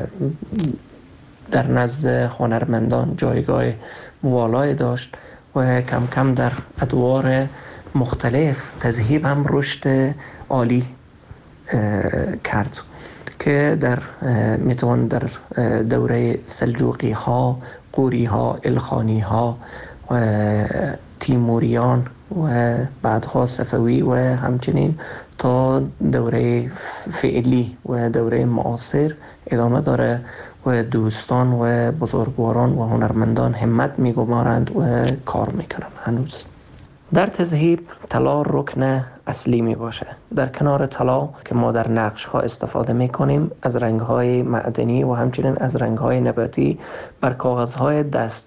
S21: در نزد هنرمندان جایگاه والای داشت و کم کم در ادوار مختلف تذهیب هم رشد عالی کرد که میتوان در دوره سلجوقی ها، قوری ها، الخانی ها و تیموریان و بعدها صفوی و همچنین تا دوره فعلی و دوره معاصر ادامه داره و دوستان و بزرگواران و هنرمندان همت میگمارند و کار میکنند. هنوز در تذهیب طلا رکن اصلی می باشه. در کنار طلا که ما در نقش ها استفاده می کنیم، از رنگ های معدنی و همچنین از رنگ های نباتی بر کاغذ های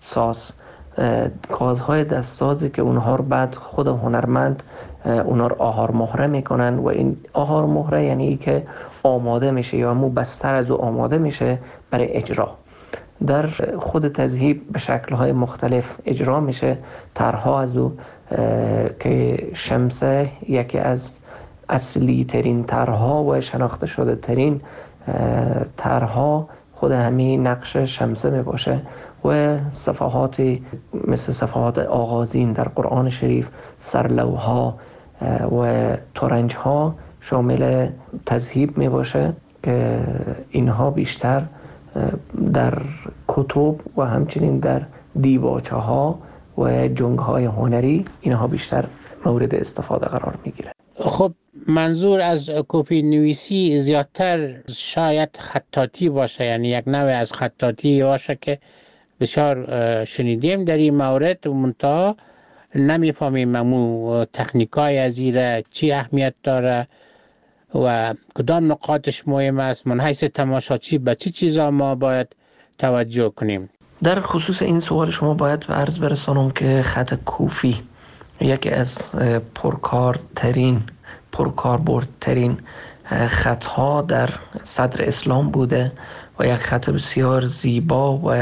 S21: دستسازی که اونها رو بعد خود هنرمند اونها رو آهار مهره میکنن و این آهار مهره یعنی ای که آماده میشه یا همون بستر از او آماده میشه برای اجرا. در خود تذهیب به شکل‌های مختلف اجرا میشه. طرح‌ها از او که شمسه یکی از اصلی ترین طرح‌ها و شناخته شده ترین طرح‌ها خود همین نقش شمسه می باشه و صفحاتی مثل صفحات آغازین در قرآن شریف، سرلوها و ترنج‌ها شامل تذهیب می باشه که اینها بیشتر در کتب و همچنین در دیباچه ها و جنگ های هنری اینها بیشتر مورد استفاده قرار می گیره.
S20: خب منظور از کپی نویسی زیادتر شاید خطاطی باشه، یعنی یک نوع از خطاطی باشه که بسیار شنیدیم در این مورد، منتها نمیفهمیم امو تکنیکای از ایره چی اهمیت داره و کدام نقاطش مهم است. من حیث تماشاچی به چی چیزا ما باید توجه کنیم؟
S21: در خصوص این سوال شما باید به عرض برسانم که خط کوفی یکی از پرکاربردترین خطها در صدر اسلام بوده و یک خط بسیار زیبا و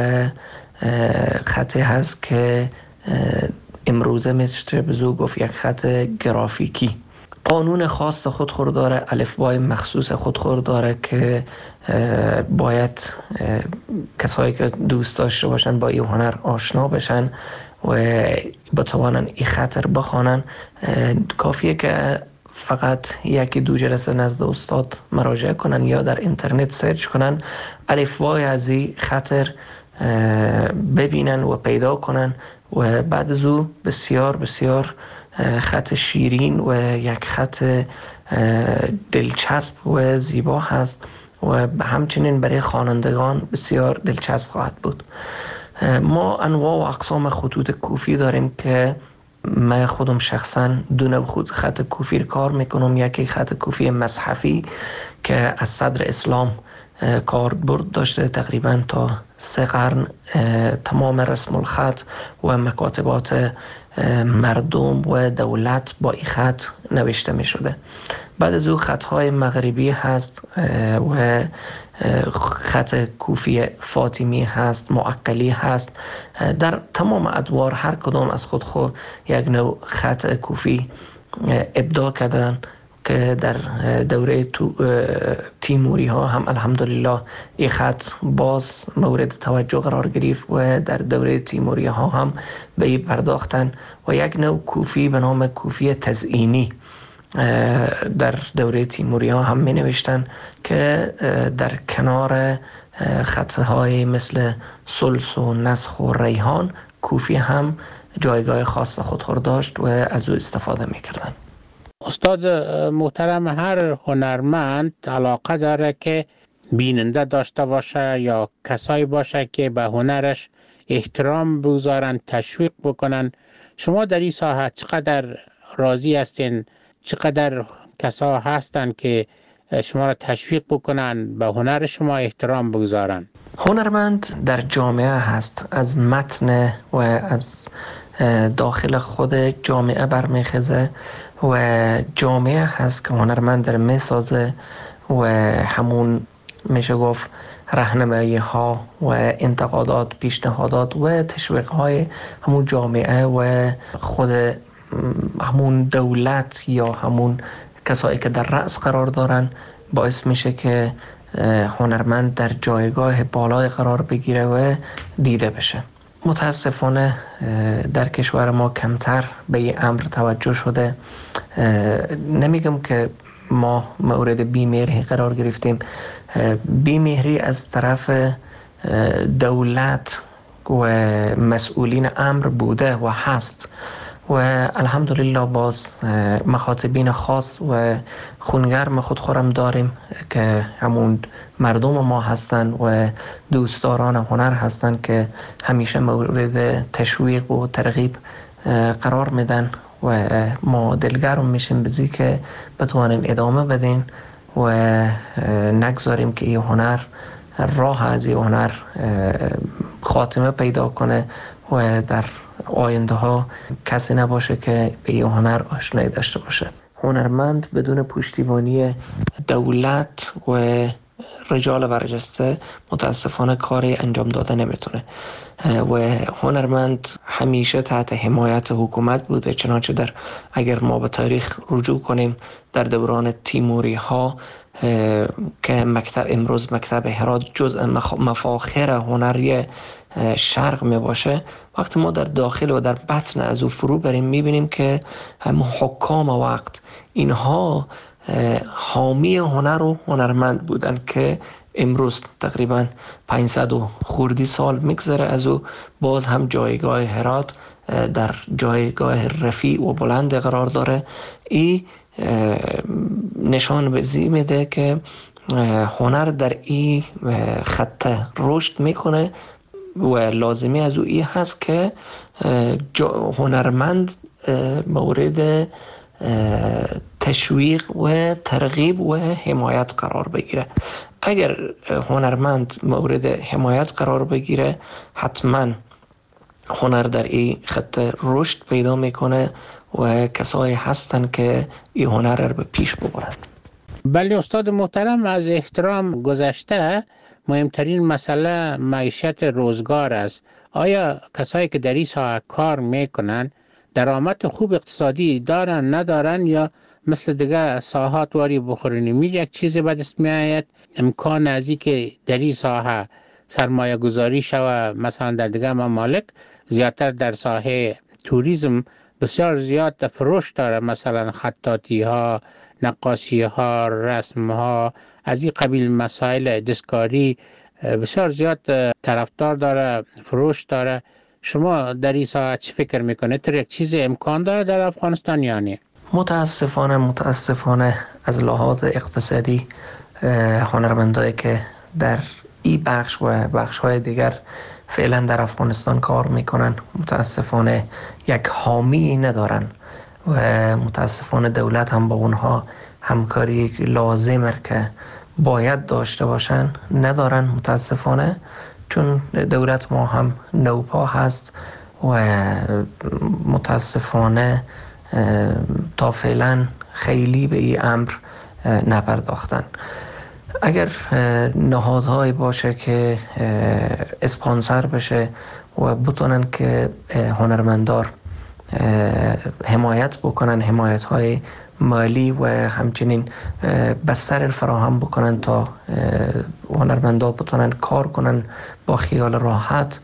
S21: خطی هست که امروزه میشه بزو گفت یک خط گرافیکی. قانون خاص خودخور داره، الفبای مخصوص خودخور داره که باید کسایی که دوست داشته باشن با این هنر آشنا بشن و بتوانن این خط بخوانن. کافیه که فقط یکی دو جلسه نزد استاد مراجعه کنن یا در اینترنت سرچ کنن، الفبای از این خط ببینن و پیدا کنن و بعد از او بسیار بسیار خط شیرین و یک خط دلچسب و زیبا هست و همچنین برای خوانندگان بسیار دلچسب خواهد بود. ما انواع و اقسام خطوط کوفی داریم که من خودم شخصا دو نوع خط کوفی کار میکنم. یکی خط کوفی مصحفی که از صدر اسلام کاربرد داشته، تقریبا تا 3 قرن تمام رسم الخط و مکاتبات مردم و دولت با این خط نوشته می شده. بعد از او خطهای مغربی هست و خط کوفی فاطمی هست، معقلی هست. در تمام ادوار هر کدام از خود یک نوع خط کوفی ابداع کردن که در دوره تیموری ها هم الحمدلله این خط باز مورد توجه قرار گرفت و در دوره تیموری ها هم به این پرداختن و یک نوع کوفی به نام کوفی تزئینی در دوره تیموری ها هم می نوشتن که در کنار خطهای مثل سلس و نسخ و ریحان کوفی هم جایگاه خاص خودخور داشت و از او استفاده می کردن.
S20: استاد محترم، هر هنرمند علاقه داره که بیننده داشته باشه یا کسایی باشه که به هنرش احترام بگذارن، تشویق بکنن. شما در این ساحه چقدر راضی هستین؟ چقدر کسا هستن که شما را تشویق بکنن، به هنر شما احترام بگذارن؟
S21: هنرمند در جامعه هست، از متن و از داخل خود جامعه برمیخیزه و جامعه هست که هنرمند در میسازه و همون میشه گفت راهنمایی ها و انتقادات، پیشنهادات و تشویق های همون جامعه و خود همون دولت یا همون کسایی که در رأس قرار دارن باعث میشه که هنرمند در جایگاه بالای قرار بگیره و دیده بشه. متاسفانه در کشور ما کمتر به این امر توجه شده. نمیگم که ما مورد بیمهری قرار گرفتیم، بیمهری از طرف دولت و مسئولین امر بوده و هست و الحمدلله باز مخاطبین خاص و خونگرم خودخورم داریم که همون مردم ما هستن و دوستداران هنر هستن که همیشه مورد تشویق و ترغیب قرار میدن و ما دلگرم میشیم بزی که بتوانیم ادامه بدیم و نگذاریم که این هنر راه از این هنر خاتمه پیدا کنه و در آینده ها کسی نباشه که به این هنر آشنایی داشته باشه. هنرمند بدون پشتیبانی دولت و رجال برجسته متاسفانه کاری انجام داده نمیتونه و هنرمند همیشه تحت حمایت حکومت بوده. چنانچه در اگر ما به تاریخ رجوع کنیم در دوران تیموری ها که امروز مکتب هرات جزء مفاخر هنری شرق می باشه، وقتی ما در داخل و در بطن از او فرو بریم میبینیم که هم حکام وقت اینها حامی هنر و هنرمند بودن که امروز تقریبا 500 و خوردی سال میگذره از او باز هم جایگاه هرات در جایگاه رفیع و بلند قرار داره. این نشان بزی میده که هنر در این خط رشد میکنه و لازمی از او این هست که هنرمند مورد تشویق و ترغیب و حمایت قرار بگیره. اگر هنرمند مورد حمایت قرار بگیره حتما هنر در این خط رشد پیدا میکنه و کسایی هستن که این هنر رو به پیش ببرن.
S20: بله استاد محترم، از احترام گذشته مهمترین مسئله معیشت روزگار است. آیا کسایی که در این ساحه کار میکنن درآمد خوب اقتصادی دارن ندارن، یا مثل دیگه ساحات واری بخورن میل یک چیزی به دست میآید؟ امکان از این که در این ساحه سرمایه گذاری شوه مثلا در دیگه ممالک زیادتر در ساحه توریسم بسیار زیاد فروش داره، مثلا خطاطی ها، نقاشی ها، رسم ها، از این قبیل مسائل دستکاری بسیار زیاد طرفدار داره، فروش داره. شما در این ساعت چی فکر میکنه؟ تر یک چیز امکان داره در افغانستان یا نه؟
S21: متاسفانه از لحاظ اقتصادی هنرمندایی که در این بخش و بخش‌های دیگر فعلا در افغانستان کار میکنن متاسفانه یک حامی ندارن و متاسفانه دولت هم با اونها همکاری لازمه که باید داشته باشن ندارن متاسفانه، چون دولت ما هم نوپا هست و متاسفانه تا فعلا خیلی به این امر نپرداختن. اگر نهادهایی باشه که اسپانسر بشه و بتونن که هنرمندار حمایت بکنن، حمایت های مالی و همچنین بستر فراهم بکنن تا هنرمندا بتونن کار کنن با خیال راحت،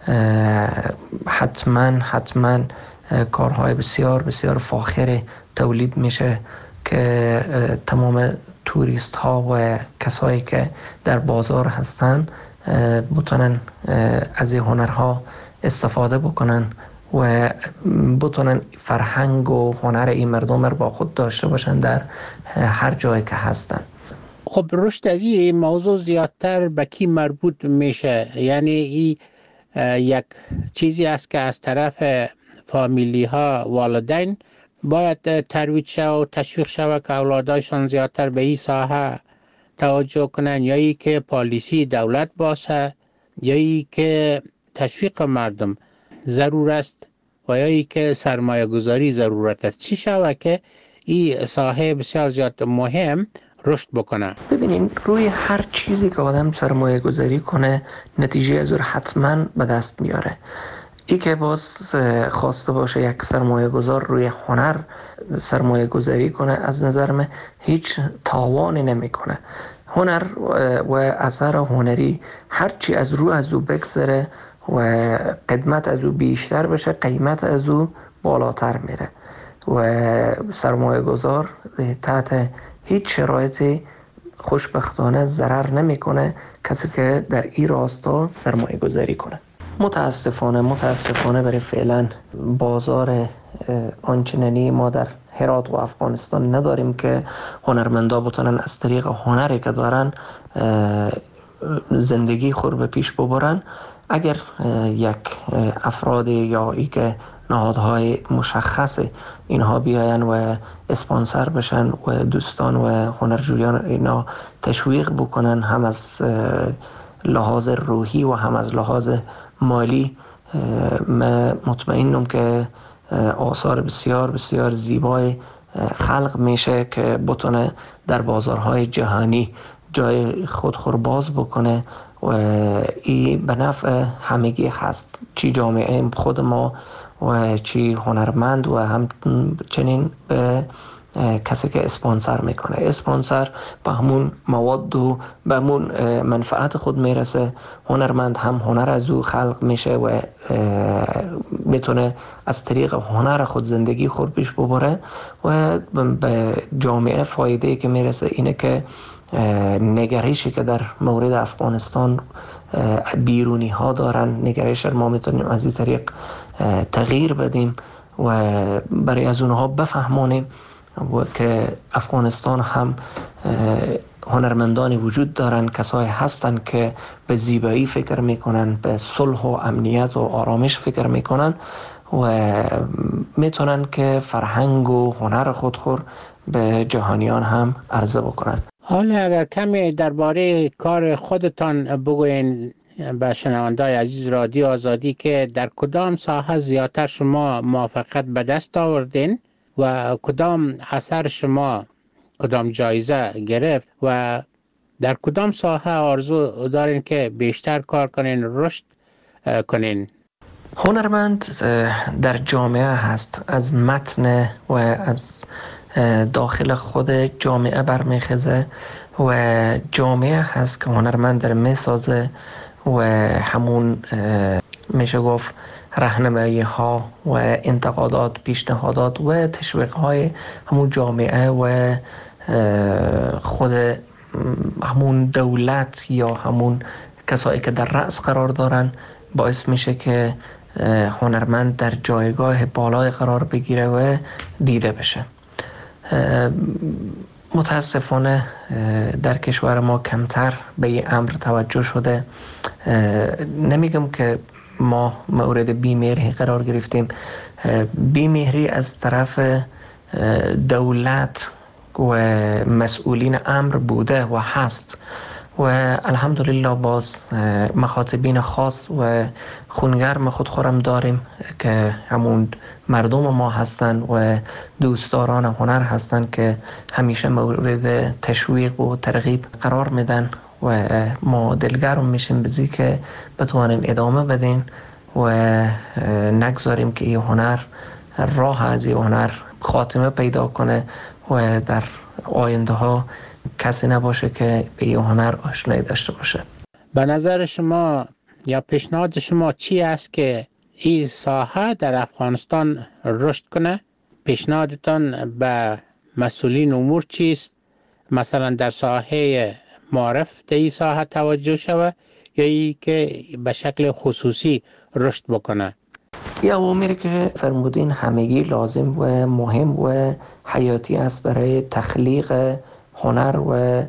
S21: حتما کارهای بسیار بسیار فاخر تولید میشه که تمام توریست ها و کسایی که در بازار هستن بتونن از این هنرها استفاده بکنن و بتونن فرهنگ و هنر این مردم رو با خود داشته باشن در هر جایی که هستن.
S20: خب رشد از این موضوع زیادتر به کی مربوط میشه؟ یعنی این یک چیزی است که از طرف فامیلی ها، والدین باید ترویج شود و تشویق شود که اولادایشان زیادتر به این ساحه توجه کنن، یا ای که پالیسی دولت باشه، یا ای که تشویق مردم ضرور است، و یا ای که سرمایه گذاری ضرورت است؟ چی شود که این ساحه بسیار زیاد مهم رشد بکنه؟
S21: ببینین روی هر چیزی که آدم سرمایه گذاری کنه نتیجه از اون حتما به دست میاره. ای که باز خواسته باشه یک سرمایه گذار روی هنر سرمایه گذاری کنه، از نظر من هیچ تاوانی نمیکنه. هنر و اثر هنری هرچی از او بگذره و قدمت از او بیشتر بشه، قیمت از او بالاتر میره و سرمایه گذار تحت هیچ شرایطی خوشبختانه ضرر نمیکنه کسی که در این راستا سرمایه گذاری کنه. متاسفانه برای فعلا بازار آنچنانی ما در هرات و افغانستان نداریم که هنرمندا بتونن از طریق هنری که دارن زندگی خود به پیش ببرن. اگر یک افرادی یا ای که نهادهای مشخص اینها بیاین و اسپانسر بشن و دوستان و هنرجویان اینا تشویق بکنن، هم از لحاظ روحی و هم از لحاظ مالی، من مطمئنم که آثار بسیار بسیار زیبای خلق میشه که بتونه در بازارهای جهانی جای خودخور باز بکنه و این به نفع همگی هست، چی جامعه خود ما و چی هنرمند و همچنین به کسی که اسپانسر میکنه. اسپانسر به همون مواد و به همون منفعت خود میرسه، هنرمند هم هنر از او خلق میشه و میتونه از طریق هنر خود زندگی خود پیش ببره و به جامعه فایده که میرسه اینه که نگرشی که در مورد افغانستان بیرونی ها دارن، نگرش ما میتونیم از این طریق تغییر بدیم و برای از اونها بفهمونیم و که افغانستان هم هنرمندانی وجود دارن، کسایی هستن که به زیبایی فکر میکنن، به صلح و امنیت و آرامش فکر میکنن و میتونن که فرهنگ و هنر خودخور به جهانیان هم عرضه بکنن.
S20: حالا اگر کمی درباره کار خودتان بگوین به شنونده‌های عزیز رادیو آزادی که در کدام ساحه زیادتر شما موفقیت به دست آوردین و کدام اثر شما کدام جایزه گرفت و در کدام ساحه آرزو دارین که بیشتر کار کنین، رشد کنین؟
S21: هنرمند در جامعه هست، از متن و از داخل خود جامعه برمیخیزه و جامعه هست که هنرمند در میسازه و همون میشه گفت راهنمایی ها و انتقادات، پیشنهادات و تشویق های همون جامعه و خود همون دولت یا همون کسایی که در رأس قرار دارن باعث میشه که هنرمند در جایگاه بالای قرار بگیره و دیده بشه. متاسفانه در کشور ما کمتر به این امر توجه شده. نمیگم که ما مورد بیمهری قرار گرفتیم، بیمهری از طرف دولت و مسئولین امر بوده و هست و الحمدلله باز مخاطبین خاص و خونگرم خودخورم داریم که همون مردم ما هستن و دوستداران هنر هستن که همیشه مورد تشویق و ترغیب قرار میدن و ما دلگرم میشیم بزی که بتوانیم ادامه بدیم و نگذاریم که این هنر راه از این هنر خاتمه پیدا کنه و در آینده ها کسی نباشه که به این هنر آشنایی داشته باشه.
S20: به نظر شما یا پیشنهاد شما چی است که این ساحه در افغانستان رشد کنه؟ پیشنهادتان به مسئولین امور چیست؟ مثلا در ساحه معرف در این ساحه توجه شود یا ای که به شکل خصوصی رشد بکنه؟
S21: یا اوامری که فرمودین همگی لازم و مهم و حیاتی است برای تخلیق هنر و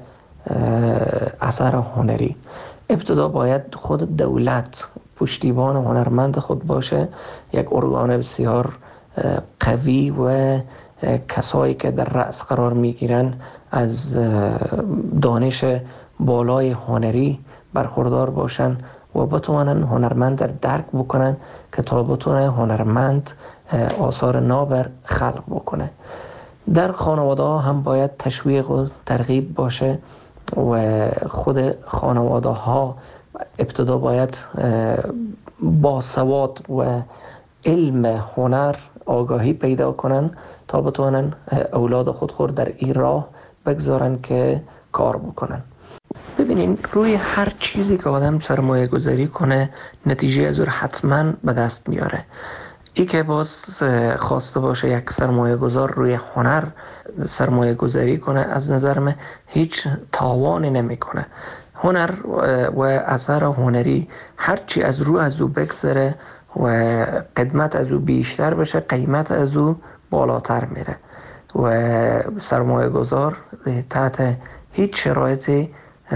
S21: اثر هنری. ابتدا باید خود دولت پشتیبان هنرمند خود باشه، یک ارگان بسیار قوی و کسایی که در رأس قرار میگیرن از دانش بالای هنری برخوردار باشن و بتوانن هنرمند در درک بکنن که تا بتونه هنرمند آثار نابر خلق بکنه. در خانواده ها هم باید تشویق و ترغیب باشه و خود خانواده ها ابتدا باید با سواد و علم هنر آگاهی پیدا کنن تا بتونن اولاد خود در این راه بگذارن که کار بکنن. ببینین روی هر چیزی که آدم سرمایه گذاری کنه نتیجه از اون حتما به دست میاره. ای که باز خواسته باشه یک سرمایه گذار روی هنر سرمایه گذاری کنه از نظر من هیچ تاوانی نمی کنه. هنر و اثر هنری هرچی از او بگذره و قدمت از او بیشتر بشه قیمت از او بالاتر میره و سرمایه گذار تحت هیچ شرایطی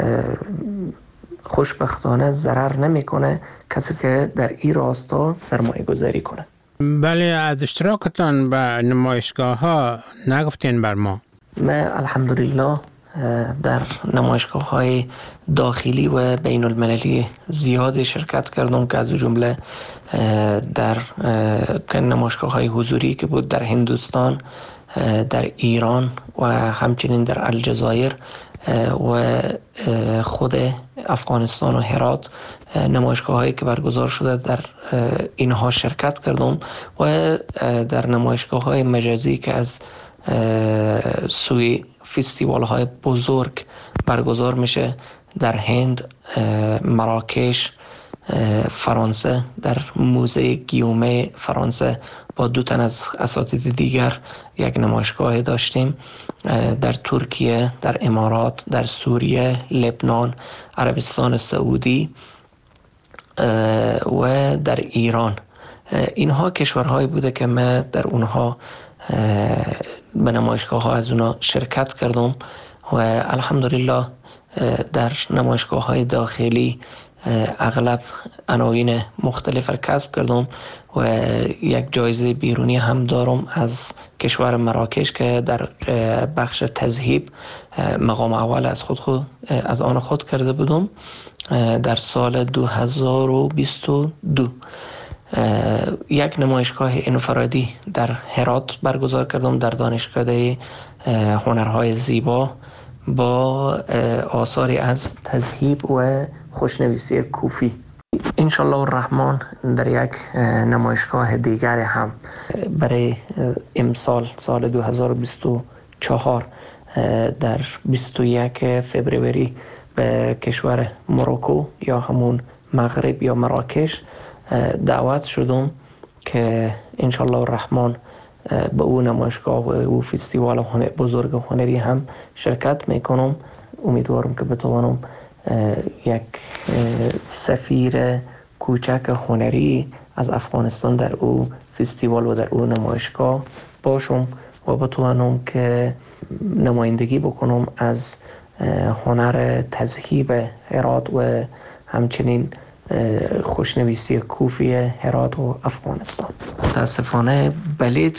S21: خوشبختانه ضرر نمیکنه کسی که در این راستا سرمایه گذاری کنه.
S20: بله، از اشتراکتان به نمایشگاه ها نگفتین بر ما؟
S21: من الحمدلله در نمایشگاه های داخلی و بین المللی زیادی شرکت کردم که از جمله در نمایشگاه های حضوری که بود در هندوستان، در ایران و همچنین در الجزایر و خود افغانستان و هرات نمایشگاه هایی که برگزار شده در اینها شرکت کردم و در نمایشگاه های مجازی که از سوی فستیوال های بزرگ برگزار میشه در هند، مراکش، فرانسه، در موزه گیومه فرانسه با 2 تن از اساتید دیگر یک نمایشگاه داشتیم، در ترکیه، در امارات، در سوریه، لبنان، عربستان سعودی و در ایران. اینها کشورهایی بوده که من در اونها به نمایشگاه ها از اونها شرکت کردم و الحمدلله در نمایشگاه های داخلی اغلب عناوین مختلف را کسب کردم و یک جایزه بیرونی هم دارم از کشور مراکش که در بخش تذهیب مقام اول از آن خود کرده بودم در سال 2022. یک نمایشگاه انفرادی در هرات برگزار کردم در دانشکده هنرهای زیبا با آثاری از تذهیب و خوشنویسی کوفی. انشالله الرحمن در یک نمایشگاه دیگر هم برای امسال سال 2024 در 21 فوریه به کشور مروکو یا همون مغرب یا مراکش دعوت شدم که انشالله الرحمن به او نمایشگاه و او فستیوال بزرگ هنری هم شرکت میکنم. امیدوارم که بتوانم یک سفیر کوچک هنری از افغانستان در او فستیوال و در او نمایشگاه باشم و بتوانم که نمایندگی بکنم از هنر تذهیب هرات و همچنین خوشنویسی کوفی هرات و افغانستان. متاسفانه بلیت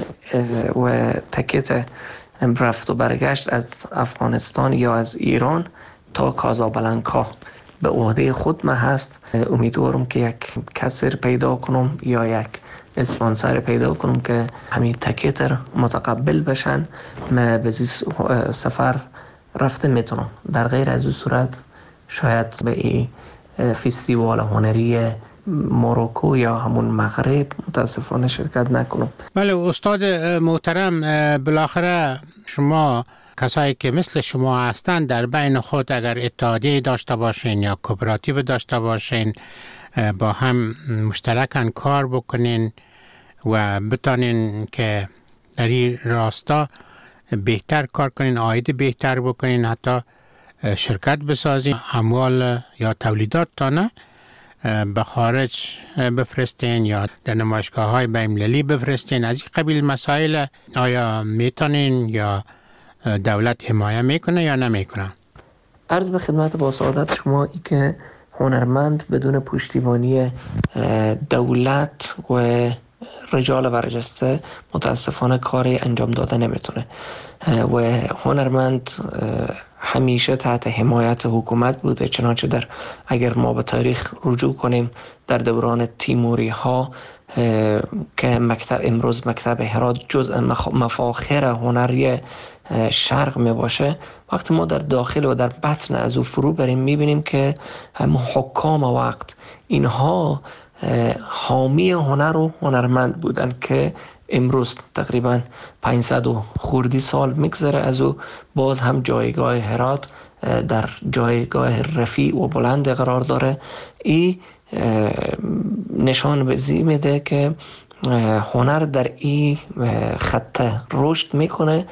S21: و تکت رفت و برگشت از افغانستان یا از ایران تا کازابلانکا به عهده خود من هست. امیدوارم که یک کسر پیدا کنم یا یک اسپانسر پیدا کنم که همین تکت متقبل بشن من به سفر رفته میتونم. در غیر از این صورت شاید به این فستیوال هنری مروکو یا همون مغرب متاسفانه شرکت نکنم.
S20: بله استاد محترم، بالاخره شما کسایی که مثل شما هستند در بین خود اگر اتحادیه داشته باشین یا کوپراتیو داشته باشین با هم مشترکاً کار بکنین و بتانین که در این راستا بهتر کار کنین، عاید بهتر بکنین، حتی شرکت بسازین، اموال یا تولیدات تانه به خارج بفرستین یا در نمایشگاه های بین‌المللی بفرستین. از این قبیل مسائل آیا میتونین یا دولت حمایه میکنه یا نمیکنه؟
S21: عرض به خدمت با سعادت شما ای که هنرمند بدون پشتیبانی دولت و رجال برجسته متاسفانه کاری انجام داده نمیتونه و هنرمند همیشه تحت حمایت حکومت بوده. چنانچه در اگر ما به تاریخ رجوع کنیم در دوران تیموری ها که امروز مکتب هرات جزء مفاخر هنری شرق می باشه، وقتی ما در داخل و در بطن از او فرو بریم میبینیم که هم حکام وقت اینها حامی هنر و هنرمند بودن که امروز تقریبا 500 و خوردی سال میگذره از او باز هم جایگاه هرات در جایگاه رفیع و بلند قرار داره. این نشان بزی میده که هنر در این خط رشد میکنه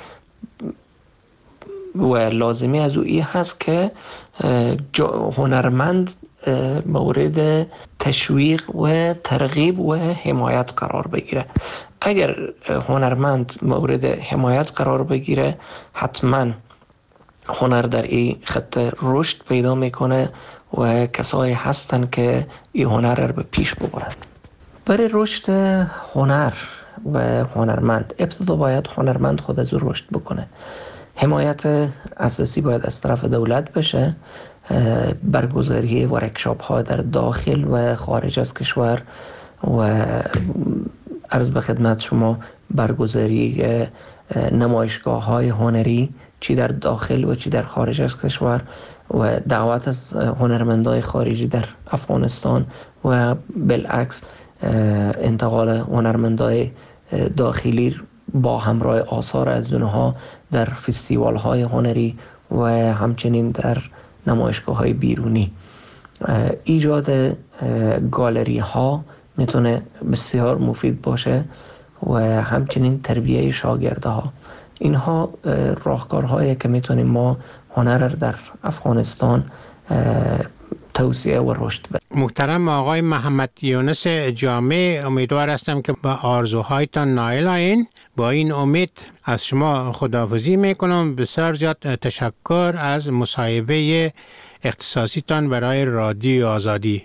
S21: و لازمی از او این هست که هنرمند مورد تشویق و ترغیب و حمایت قرار بگیره. اگر هنرمند مورد حمایت قرار بگیره حتما هنر در این خط رشد پیدا میکنه و کسایی هستن که این هنر رو به پیش ببرن. برای رشد هنر و هنرمند ابتدا باید هنرمند خود از رشد بکنه. حمایت اساسی باید از طرف دولت بشه، برگزاری ورکشاپ ها در داخل و خارج از کشور و عرض به خدمت شما برگزاری نمایشگاه های هنری چی در داخل و چی در خارج از کشور و دعوت از هنرمندای خارجی در افغانستان و بالعکس انتقال هنرمندای داخلی با همراه آثار از اونها در فستیوال های هنری و همچنین در نمایشگاه های بیرونی. ایجاد گالری ها میتونه بسیار مفید باشه و همچنین تربیه شاگرده ها. اینها راهکارهایی که میتونیم ما هنر در افغانستان توسعه و رشد بدیم.
S20: محترم آقای محمد یونس جامع، امیدوار هستم که با آرزوهایتان نائل آیین. با این امید از شما خداحافظی میکنم. بسیار زیاد تشکر از مصاحبه اختصاصیتان برای رادیو آزادی.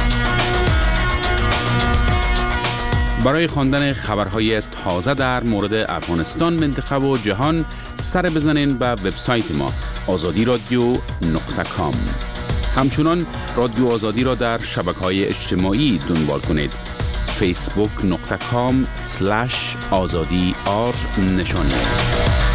S3: برای خواندن خبرهای تازه در مورد افغانستان، منطقه و جهان سر بزنین به وبسایت ما azadiradio.com. همچنان رادیو آزادی را در شبکه‌های اجتماعی دنبال کنید.
S19: facebook.com/azadi نشان است.